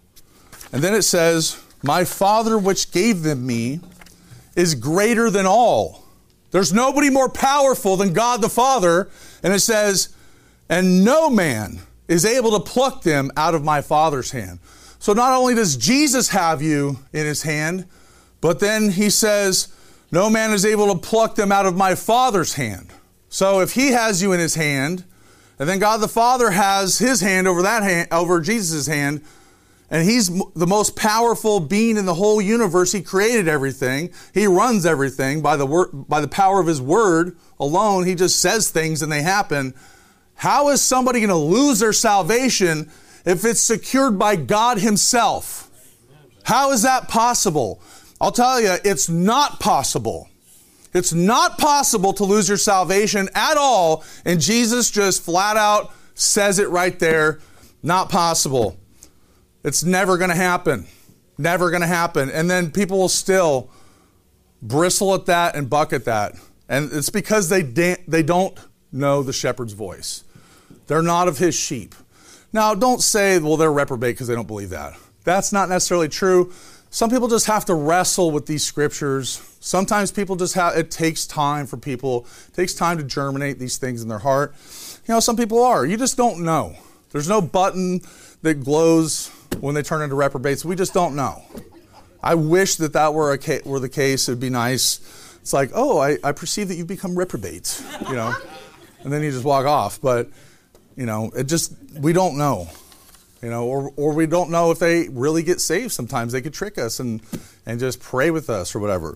And then it says, my Father which gave them me is greater than all. There's nobody more powerful than God the Father. And it says, and no man is able to pluck them out of my Father's hand. So not only does Jesus have you in his hand, but then he says, no man is able to pluck them out of my Father's hand. So if he has you in his hand, and then God the Father has his hand over that hand, over Jesus' hand, and he's the most powerful being in the whole universe. He created everything. He runs everything by the word, by the power of his word alone. He just says things and they happen. How is somebody going to lose their salvation if it's secured by God himself? How is that possible? I'll tell you, it's not possible. It's not possible to lose your salvation at all. And Jesus just flat out says it right there. Not possible. It's never going to happen. Never going to happen. And then people will still bristle at that and buck at that. And it's because they da- they don't know the shepherd's voice. They're not of his sheep. Now, don't say, well, they're reprobate because they don't believe that. That's not necessarily true. Some people just have to wrestle with these scriptures. Sometimes people just have, it takes time for people, it takes time to germinate these things in their heart. You know, some people are. You just don't know. There's no button that glows when they turn into reprobates. We just don't know. I wish that that were, a ca- were the case. It would be nice. It's like, oh, I, I perceive that you've become reprobates, you know, and then you just walk off. But, you know, it just, we don't know, you know, or or we don't know if they really get saved. Sometimes they could trick us and, and just pray with us or whatever.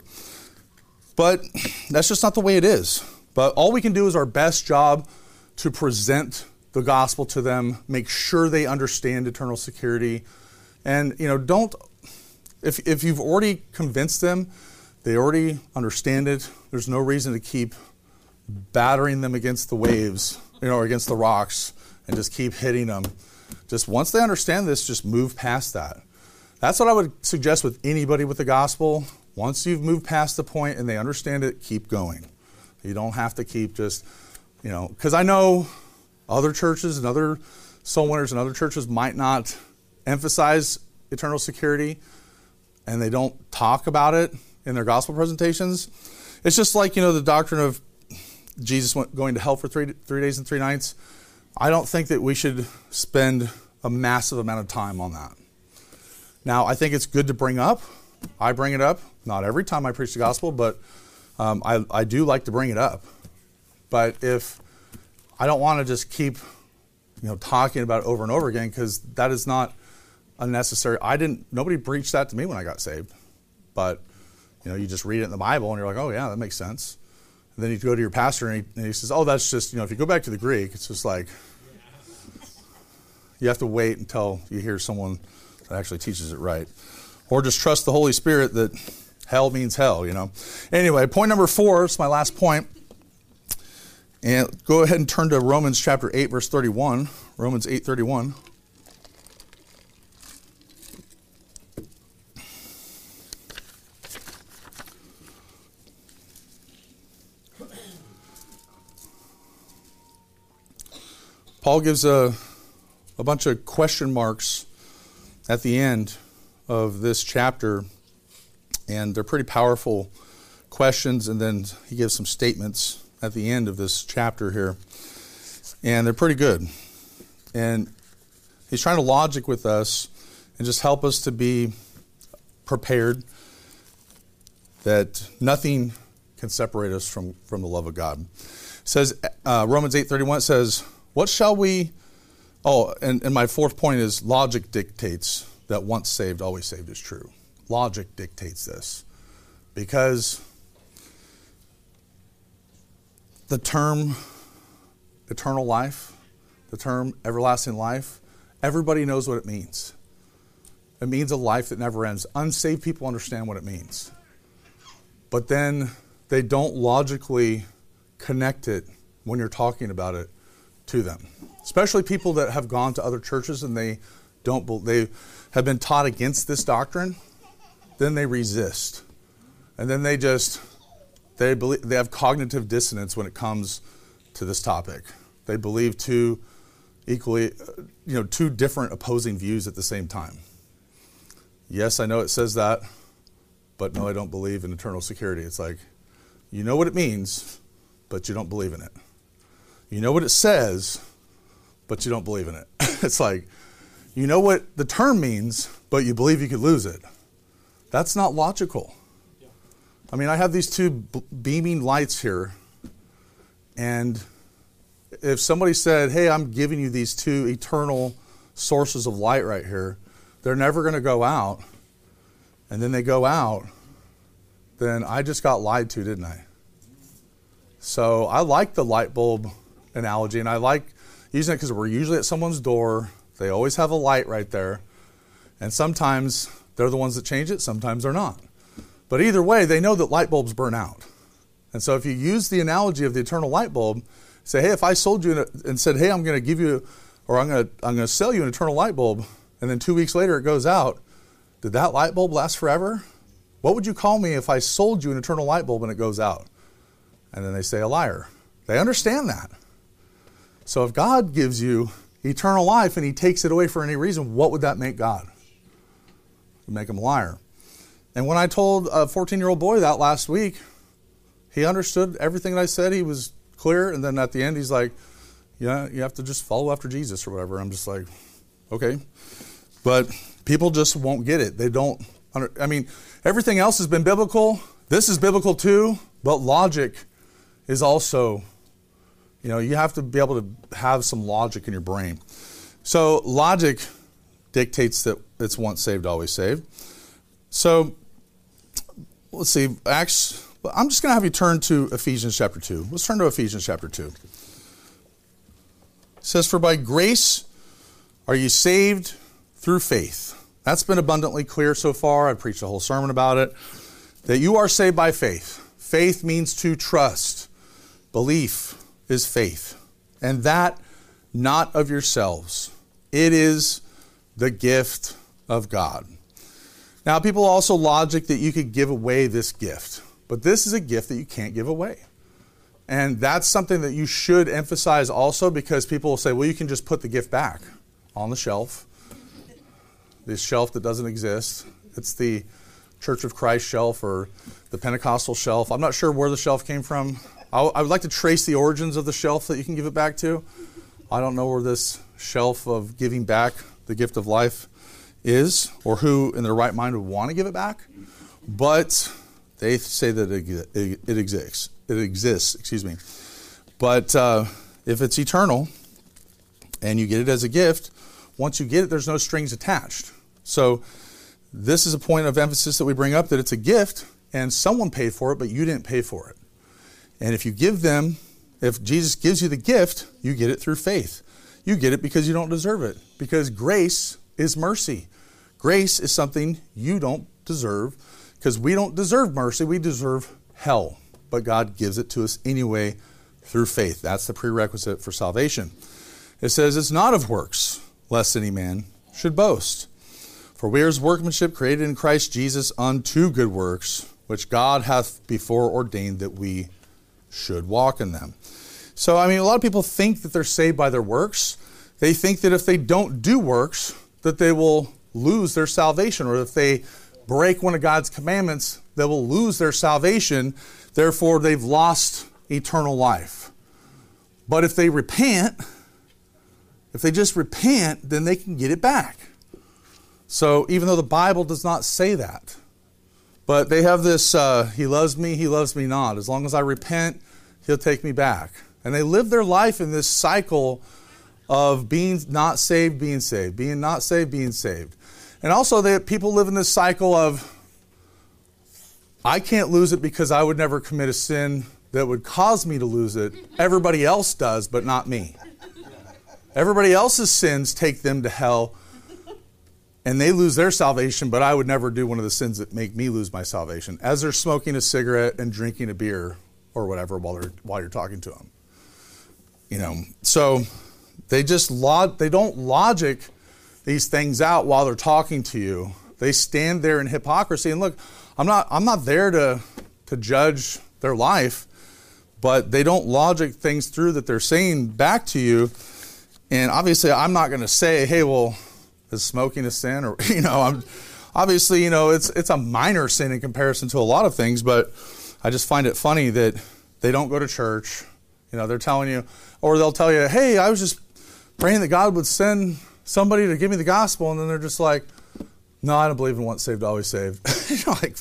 But that's just not the way it is. But all we can do is our best job to present the gospel to them, make sure they understand eternal security. And, you know, don't, if if you've already convinced them, they already understand it, there's no reason to keep battering them against the waves, you know, or against the rocks, and just keep hitting them. Just once they understand this, just move past that. That's what I would suggest with anybody with the gospel. Once you've moved past the point and they understand it, keep going. You don't have to keep just, you know, because I know other churches and other soul winners and other churches might not emphasize eternal security and they don't talk about it in their gospel presentations, it's just like, you know, the doctrine of Jesus went, going to hell for three three days and three nights. I don't think that we should spend a massive amount of time on that. Now, I think it's good to bring up. I bring it up, not every time I preach the gospel, but um, I, I do like to bring it up. But if I don't want to just keep, you know, talking about it over and over again, because that is not unnecessary. I didn't, nobody preached that to me when I got saved. But, you know, you just read it in the Bible and you're like, oh yeah, that makes sense. And then you go to your pastor and he, and he says, oh, that's just, you know, if you go back to the Greek, it's just like, you have to wait until you hear someone that actually teaches it right. Or just trust the Holy Spirit that hell means hell, you know. Anyway, point number four, it's my last point. And go ahead and turn to Romans chapter eight, verse thirty-one. Romans eight thirty-one. Paul gives a, a bunch of question marks at the end of this chapter, and they're pretty powerful questions, and then he gives some statements at the end of this chapter here, and they're pretty good. And he's trying to logic with us and just help us to be prepared that nothing can separate us from, from the love of God. It says, uh, Romans eight thirty-one says, what shall we... Oh, and, and my fourth point is logic dictates that once saved, always saved is true. Logic dictates this. Because the term eternal life, the term everlasting life, everybody knows what it means. It means a life that never ends. Unsaved people understand what it means. But then they don't logically connect it when you're talking about it to them. Especially people that have gone to other churches and they don't, they have been taught against this doctrine, then they resist. And then they just, they believe, they have cognitive dissonance when it comes to this topic. They believe two equally, you know, two different opposing views at the same time. Yes, I know it says that, but no, I don't believe in eternal security. It's like, you know what it means, but you don't believe in it. You know what it says, but you don't believe in it. It's like, you know what the term means, but you believe you could lose it. That's not logical. Yeah. I mean, I have these two b- beaming lights here, and if somebody said, hey, I'm giving you these two eternal sources of light right here, they're never going to go out, and then they go out, then I just got lied to, didn't I? So I like the light bulb analogy, and I like using it because we're usually at someone's door. They always have a light right there, and sometimes they're the ones that change it, sometimes they're not. But either way, they know that light bulbs burn out. And so if you use the analogy of the eternal light bulb, say, hey, if I sold you and said, hey, I'm going to give you, or I'm going to I'm going to sell you an eternal light bulb, and then two weeks later it goes out, did that light bulb last forever? What would you call me if I sold you an eternal light bulb and it goes out? And then they say a liar. They understand that. So if God gives you eternal life and he takes it away for any reason, what would that make God? It would make him a liar. And when I told a fourteen-year-old boy that last week, he understood everything that I said. He was clear. And then at the end, he's like, yeah, you have to just follow after Jesus or whatever. I'm just like, okay. But people just won't get it. They don't. Under, I mean, everything else has been biblical. This is biblical too. But logic is also, you know, you have to be able to have some logic in your brain. So logic dictates that it's once saved, always saved. So let's see, Acts, I'm just going to have you turn to Ephesians chapter two. Let's turn to Ephesians chapter two. It says, for by grace are you saved through faith. That's been abundantly clear so far. I preached a whole sermon about it. That you are saved by faith. Faith means to trust. Belief is faith. And that not of yourselves. It is the gift of God. Now, people also logic that you could give away this gift. But this is a gift that you can't give away. And that's something that you should emphasize also, because people will say, well, you can just put the gift back on the shelf. this shelf that doesn't exist. It's the Church of Christ shelf or the Pentecostal shelf. I'm not sure where the shelf came from. I, I would like to trace the origins of the shelf that you can give it back to. I don't know where this shelf of giving back the gift of life is, or who in their right mind would want to give it back, but they say that it, it, it exists. It exists, excuse me. But uh, if it's eternal and you get it as a gift, once you get it, there's no strings attached. So this is a point of emphasis that we bring up, that it's a gift and someone paid for it, but you didn't pay for it. And if you give them, if Jesus gives you the gift, you get it through faith. You get it because you don't deserve it, because grace is mercy. Grace is something you don't deserve, because we don't deserve mercy, we deserve hell. But God gives it to us anyway through faith. That's the prerequisite for salvation. It says it's not of works, lest any man should boast. For we are his workmanship, created in Christ Jesus unto good works, which God hath before ordained that we should walk in them. So, I mean, a lot of people think that they're saved by their works. They think that if they don't do works, that they will lose their salvation, or if they break one of God's commandments, they will lose their salvation. Therefore, they've lost eternal life. But if they repent, if they just repent, then they can get it back. So even though the Bible does not say that, but they have this, uh, he loves me, he loves me not. As long as I repent, he'll take me back. And they live their life in this cycle of being not saved, being saved, being not saved, being saved. And also that people live in this cycle of, I can't lose it because I would never commit a sin that would cause me to lose it. Everybody else does, but not me. Everybody else's sins take them to hell, and they lose their salvation, but I would never do one of the sins that make me lose my salvation, as they're smoking a cigarette and drinking a beer or whatever while they're while you're talking to them. You know, so they just log, they don't logic these things out while they're talking to you. They stand there in hypocrisy. And look, I'm not I'm not there to to judge their life, but they don't logic things through that they're saying back to you. And obviously, I'm not going to say, "Hey, well, is smoking a sin?" Or you know, I'm obviously, you know, it's it's a minor sin in comparison to a lot of things. But I just find it funny that they don't go to church. You know, they're telling you, or they'll tell you, "Hey, I was just praying that God would send somebody to give me the gospel," and then they're just like, "No, I don't believe in once saved, always saved." You're like,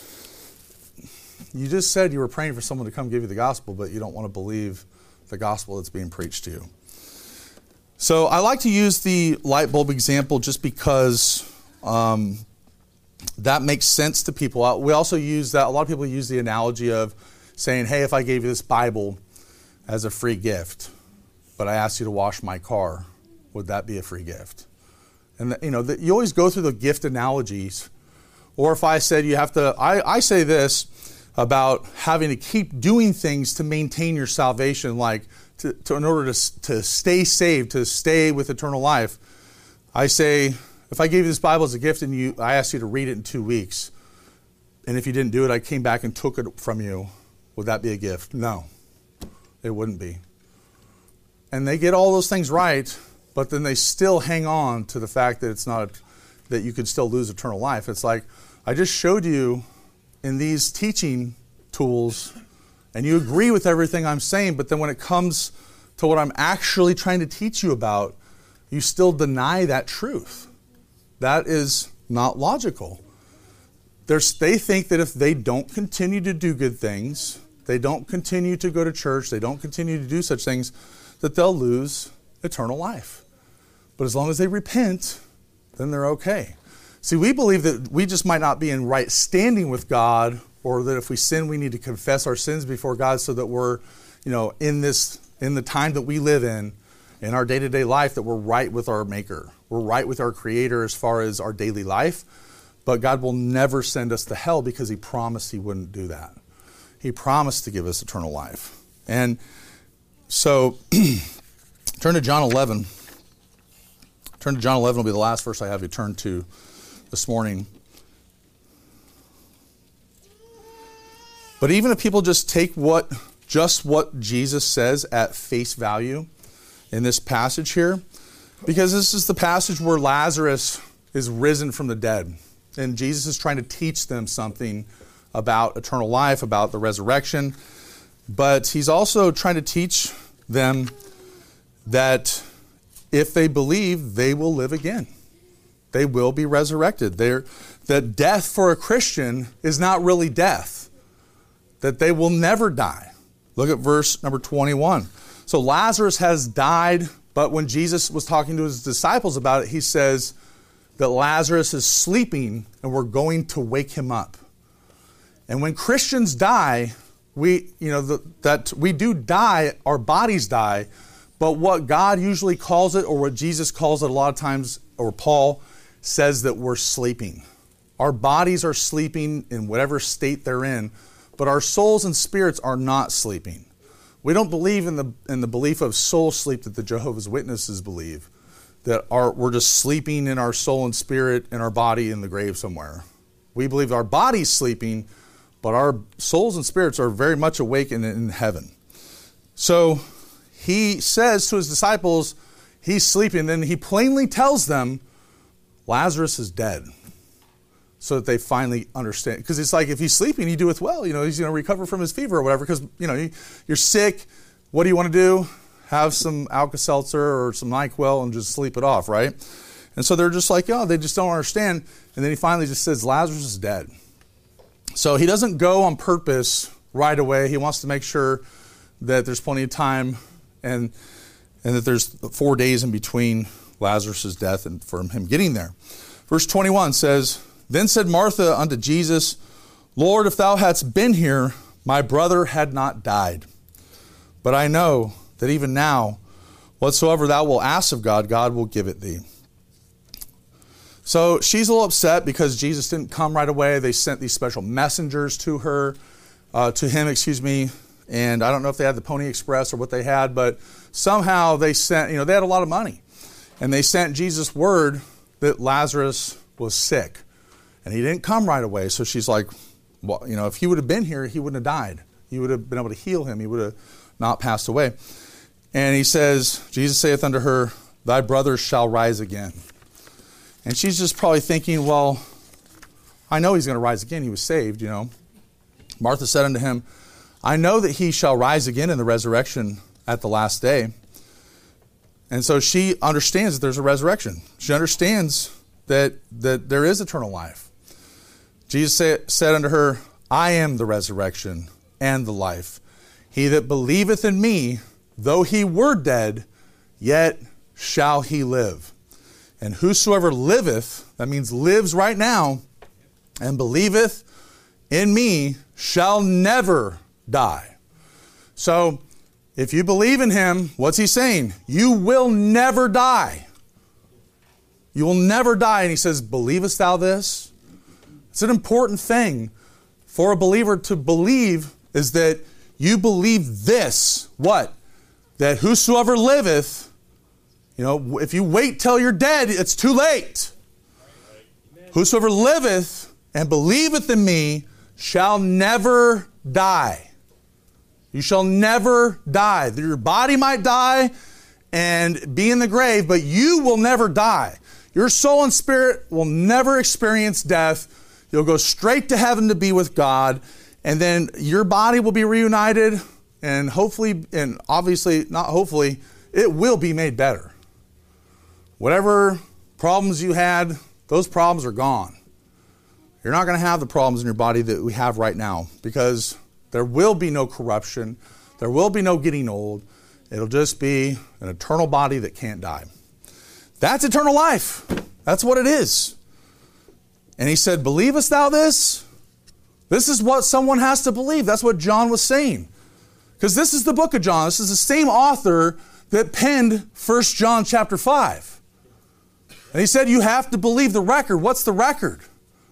you just said you were praying for someone to come give you the gospel, but you don't want to believe the gospel that's being preached to you. So I like to use the light bulb example just because um, that makes sense to people. We also use that, a lot of people use the analogy of saying, "Hey, if I gave you this Bible as a free gift, but I asked you to wash my car, would that be a free gift?" And the, you know, the, you always go through the gift analogies. Or if I said you have to, I, I say this about having to keep doing things to maintain your salvation, like to, to in order to, to stay saved, to stay with eternal life. I say, if I gave you this Bible as a gift and you, I asked you to read it in two weeks, and if you didn't do it, I came back and took it from you, would that be a gift? No, it wouldn't be. And they get all those things right, but then they still hang on to the fact that it's not, that you could still lose eternal life. It's like, I just showed you in these teaching tools, and you agree with everything I'm saying, but then when it comes to what I'm actually trying to teach you about, you still deny that truth. That is not logical. There's, they think that if they don't continue to do good things, they don't continue to go to church, they don't continue to do such things, that they'll lose eternal life. But as long as they repent, then they're okay. See, we believe that we just might not be in right standing with God, or that if we sin, we need to confess our sins before God so that we're, you know, in this, in the time that we live in, in our day-to-day life, that we're right with our Maker. We're right with our Creator as far as our daily life. But God will never send us to hell because He promised He wouldn't do that. He promised to give us eternal life. And so, turn to John eleven. Turn to John eleven will be the last verse I have you turn to this morning. But even if people just take what just what Jesus says at face value in this passage here, because this is the passage where Lazarus is risen from the dead. And Jesus is trying to teach them something about eternal life, about the resurrection. But he's also trying to teach them that if they believe, they will live again. They will be resurrected. They're, that death for a Christian is not really death. That they will never die. Look at verse number twenty-one. So Lazarus has died, but when Jesus was talking to his disciples about it, he says that Lazarus is sleeping and we're going to wake him up. And when Christians die, we, you know, the, that we do die, our bodies die, but what God usually calls it, or what Jesus calls it a lot of times, or Paul says that we're sleeping. Our bodies are sleeping in whatever state they're in, but our souls and spirits are not sleeping. We don't believe in the in the belief of soul sleep that the Jehovah's Witnesses believe, that our, we're just sleeping in our soul and spirit and our body in the grave somewhere. We believe our body's sleeping, but our souls and spirits are very much awake in, in heaven. So he says to his disciples, he's sleeping. Then he plainly tells them, Lazarus is dead. So that they finally understand. Because it's like, if he's sleeping, he doeth well. You know, he's going to recover from his fever or whatever. Because, you know, you're sick. What do you want to do? Have some Alka-Seltzer or some NyQuil and just sleep it off, right? And so they're just like, oh, they just don't understand. And then he finally just says, Lazarus is dead. So he doesn't go on purpose right away. He wants to make sure that there's plenty of time and and that there's four days in between Lazarus' death and for him getting there. Verse twenty-one says, Then said Martha unto Jesus, Lord, if thou hadst been here, my brother had not died. But I know that even now, whatsoever thou wilt ask of God, God will give it thee. So she's a little upset because Jesus didn't come right away. They sent these special messengers to her, uh, to him, excuse me. And I don't know if they had the Pony Express or what they had, but somehow they sent, you know, they had a lot of money. And they sent Jesus word that Lazarus was sick. And he didn't come right away. So she's like, well, you know, if he would have been here, he wouldn't have died. He would have been able to heal him. He would have not passed away. And he says, Jesus saith unto her, Thy brother shall rise again. And she's just probably thinking, well, I know he's going to rise again. He was saved, you know. Martha said unto him, I know that he shall rise again in the resurrection at the last day. And so she understands that there's a resurrection. She understands that, that there is eternal life. Jesus say, said unto her, I am the resurrection and the life. He that believeth in me, though he were dead, yet shall he live. And whosoever liveth, that means lives right now, and believeth in me, shall never die. So, if you believe in him, what's he saying? You will never die. You will never die. And he says, believest thou this? It's an important thing for a believer to believe, is that you believe this. What? That whosoever liveth, you know, if you wait till you're dead, it's too late. Whosoever liveth and believeth in me shall never die. You shall never die. Your body might die and be in the grave, but you will never die. Your soul and spirit will never experience death. You'll go straight to heaven to be with God, and then your body will be reunited, and hopefully, and obviously, not hopefully, it will be made better. Whatever problems you had, those problems are gone. You're not going to have the problems in your body that we have right now, because there will be no corruption. There will be no getting old. It'll just be an eternal body that can't die. That's eternal life. That's what it is. And he said, believest thou this? This is what someone has to believe. That's what John was saying. Because this is the book of John. This is the same author that penned First John chapter five. And he said, you have to believe the record. What's the record?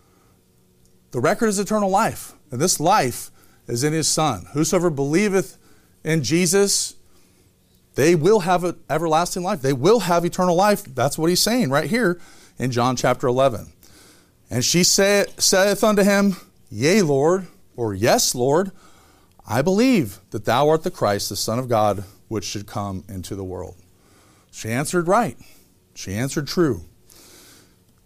The record is eternal life. And this life is in his Son. Whosoever believeth in Jesus, they will have an everlasting life. They will have eternal life. That's what he's saying right here in John chapter eleven. And she say, saith unto him, Yea, Lord, or Yes, Lord, I believe that thou art the Christ, the Son of God, which should come into the world. She answered right. She answered true.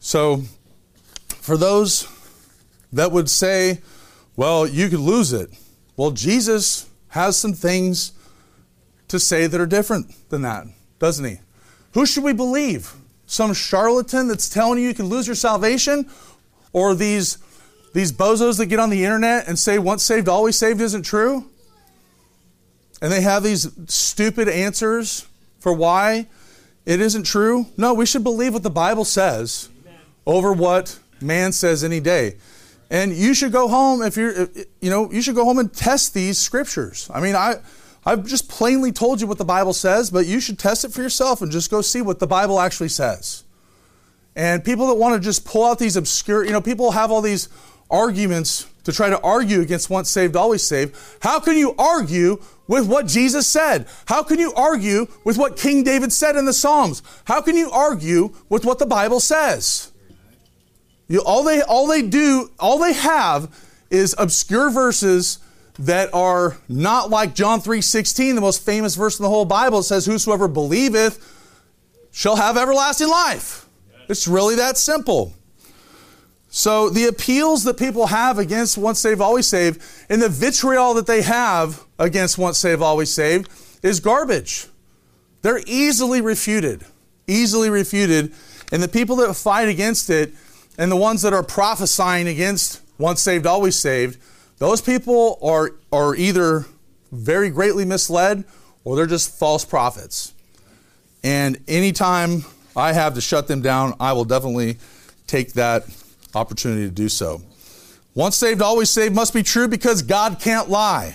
So for those that would say, well, you could lose it. Well, Jesus has some things to say that are different than that, doesn't he? Who should we believe? Some charlatan that's telling you you can lose your salvation? Or these, these bozos that get on the internet and say once saved, always saved isn't true? And they have these stupid answers for why it isn't true? No, we should believe what the Bible says over what man says any day. And you should go home if you're, you know, you should go home and test these scriptures. I mean, I, I've just plainly told you what the Bible says, but you should test it for yourself and just go see what the Bible actually says. And people that want to just pull out these obscure, you know, people have all these arguments to try to argue against once saved, always saved. How can you argue with what Jesus said? How can you argue with what King David said in the Psalms? How can you argue with what the Bible says? You, all they all they do, all they have is obscure verses that are not like John three sixteen, the most famous verse in the whole Bible. It says, whosoever believeth shall have everlasting life. It's really that simple. So the appeals that people have against once saved, always saved, and the vitriol that they have against once saved, always saved is garbage. They're easily refuted, easily refuted. And the people that fight against it and the ones that are prophesying against once saved, always saved, those people are, are either very greatly misled or they're just false prophets. And anytime I have to shut them down, I will definitely take that opportunity to do so. Once saved, always saved must be true because God can't lie.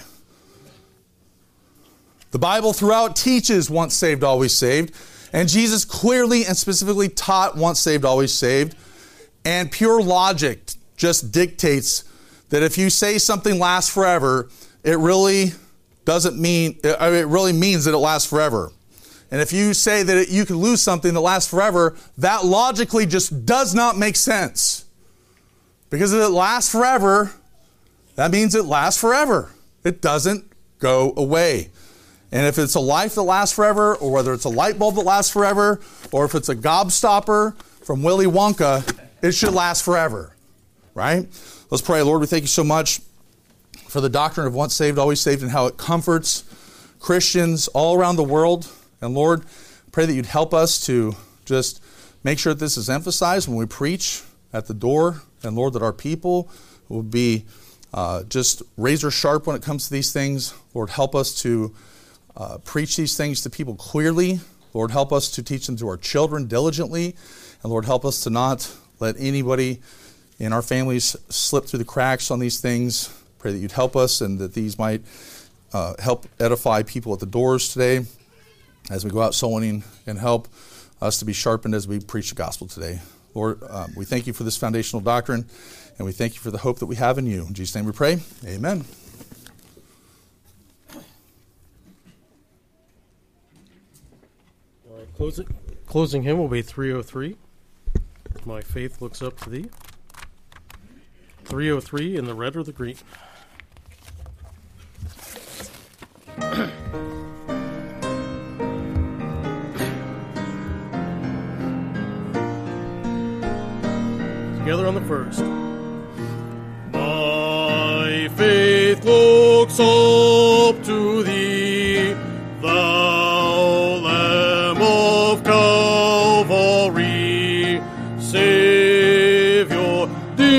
The Bible throughout teaches once saved, always saved. And Jesus clearly and specifically taught once saved, always saved. And pure logic just dictates that if you say something lasts forever, it really doesn't mean, it really means that it lasts forever. And if you say that it, you can lose something that lasts forever, that logically just does not make sense. Because if it lasts forever, that means it lasts forever. It doesn't go away. And if it's a life that lasts forever, or whether it's a light bulb that lasts forever, or if it's a gobstopper from Willy Wonka, it should last forever, right? Let's pray. Lord, we thank you so much for the doctrine of once saved, always saved, and how it comforts Christians all around the world. And Lord, pray that you'd help us to just make sure that this is emphasized when we preach at the door. And Lord, that our people will be uh, just razor sharp when it comes to these things. Lord, help us to uh, preach these things to people clearly. Lord, help us to teach them to our children diligently. And Lord, help us to not let anybody in our families slip through the cracks on these things. Pray that you'd help us and that these might uh, help edify people at the doors today as we go out soul winning, and help us to be sharpened as we preach the gospel today. Lord, um, we thank you for this foundational doctrine, and we thank you for the hope that we have in you. In Jesus' name we pray. Amen. All right, close it. Closing hymn will be three oh three. My faith looks up to thee. three oh three in the red or the green. Together on the first. My faith looks up to thee, thou Lamb of Calvary, Savior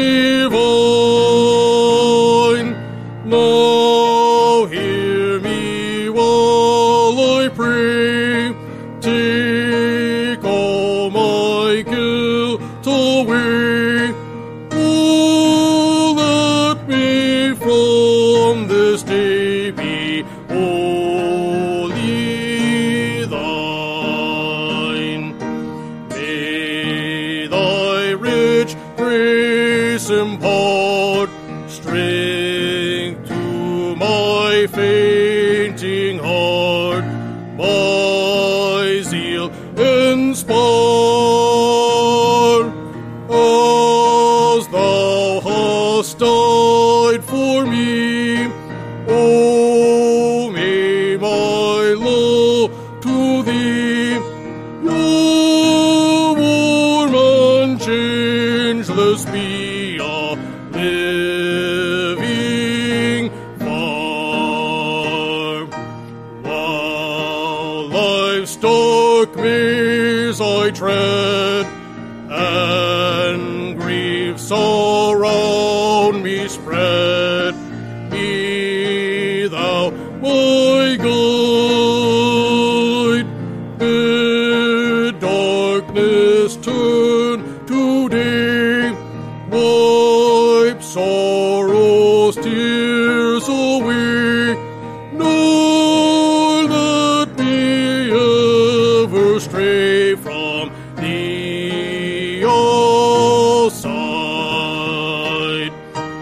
divine. Now hear me while I pray, take all my guilt away. Impart strength to my fainting heart, my zeal inspire, as thou hast died for me. Oh, may my love to thee, your warm and change. must be a living farm. While life's dark maze I tread, and griefs around me spread, be thou my guide. Bid darkness turn to day, wipe sorrow's tears away, nor let me ever stray from thee, O side.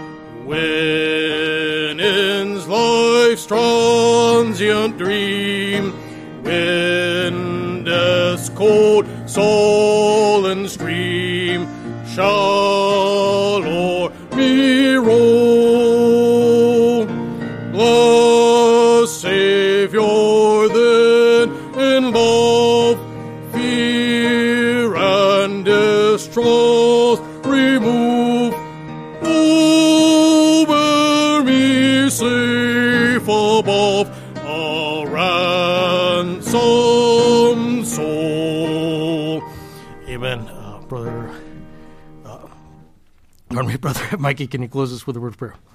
When ends life's transient dream, when death's cold sullen stream shall o'er me roll, blessed Savior, then in love, fear and distrust remove. Oh, bear me safe above a ransomed soul. Amen. Uh, brother, uh, pardon me, Brother Mikey, can you close us with a word of prayer?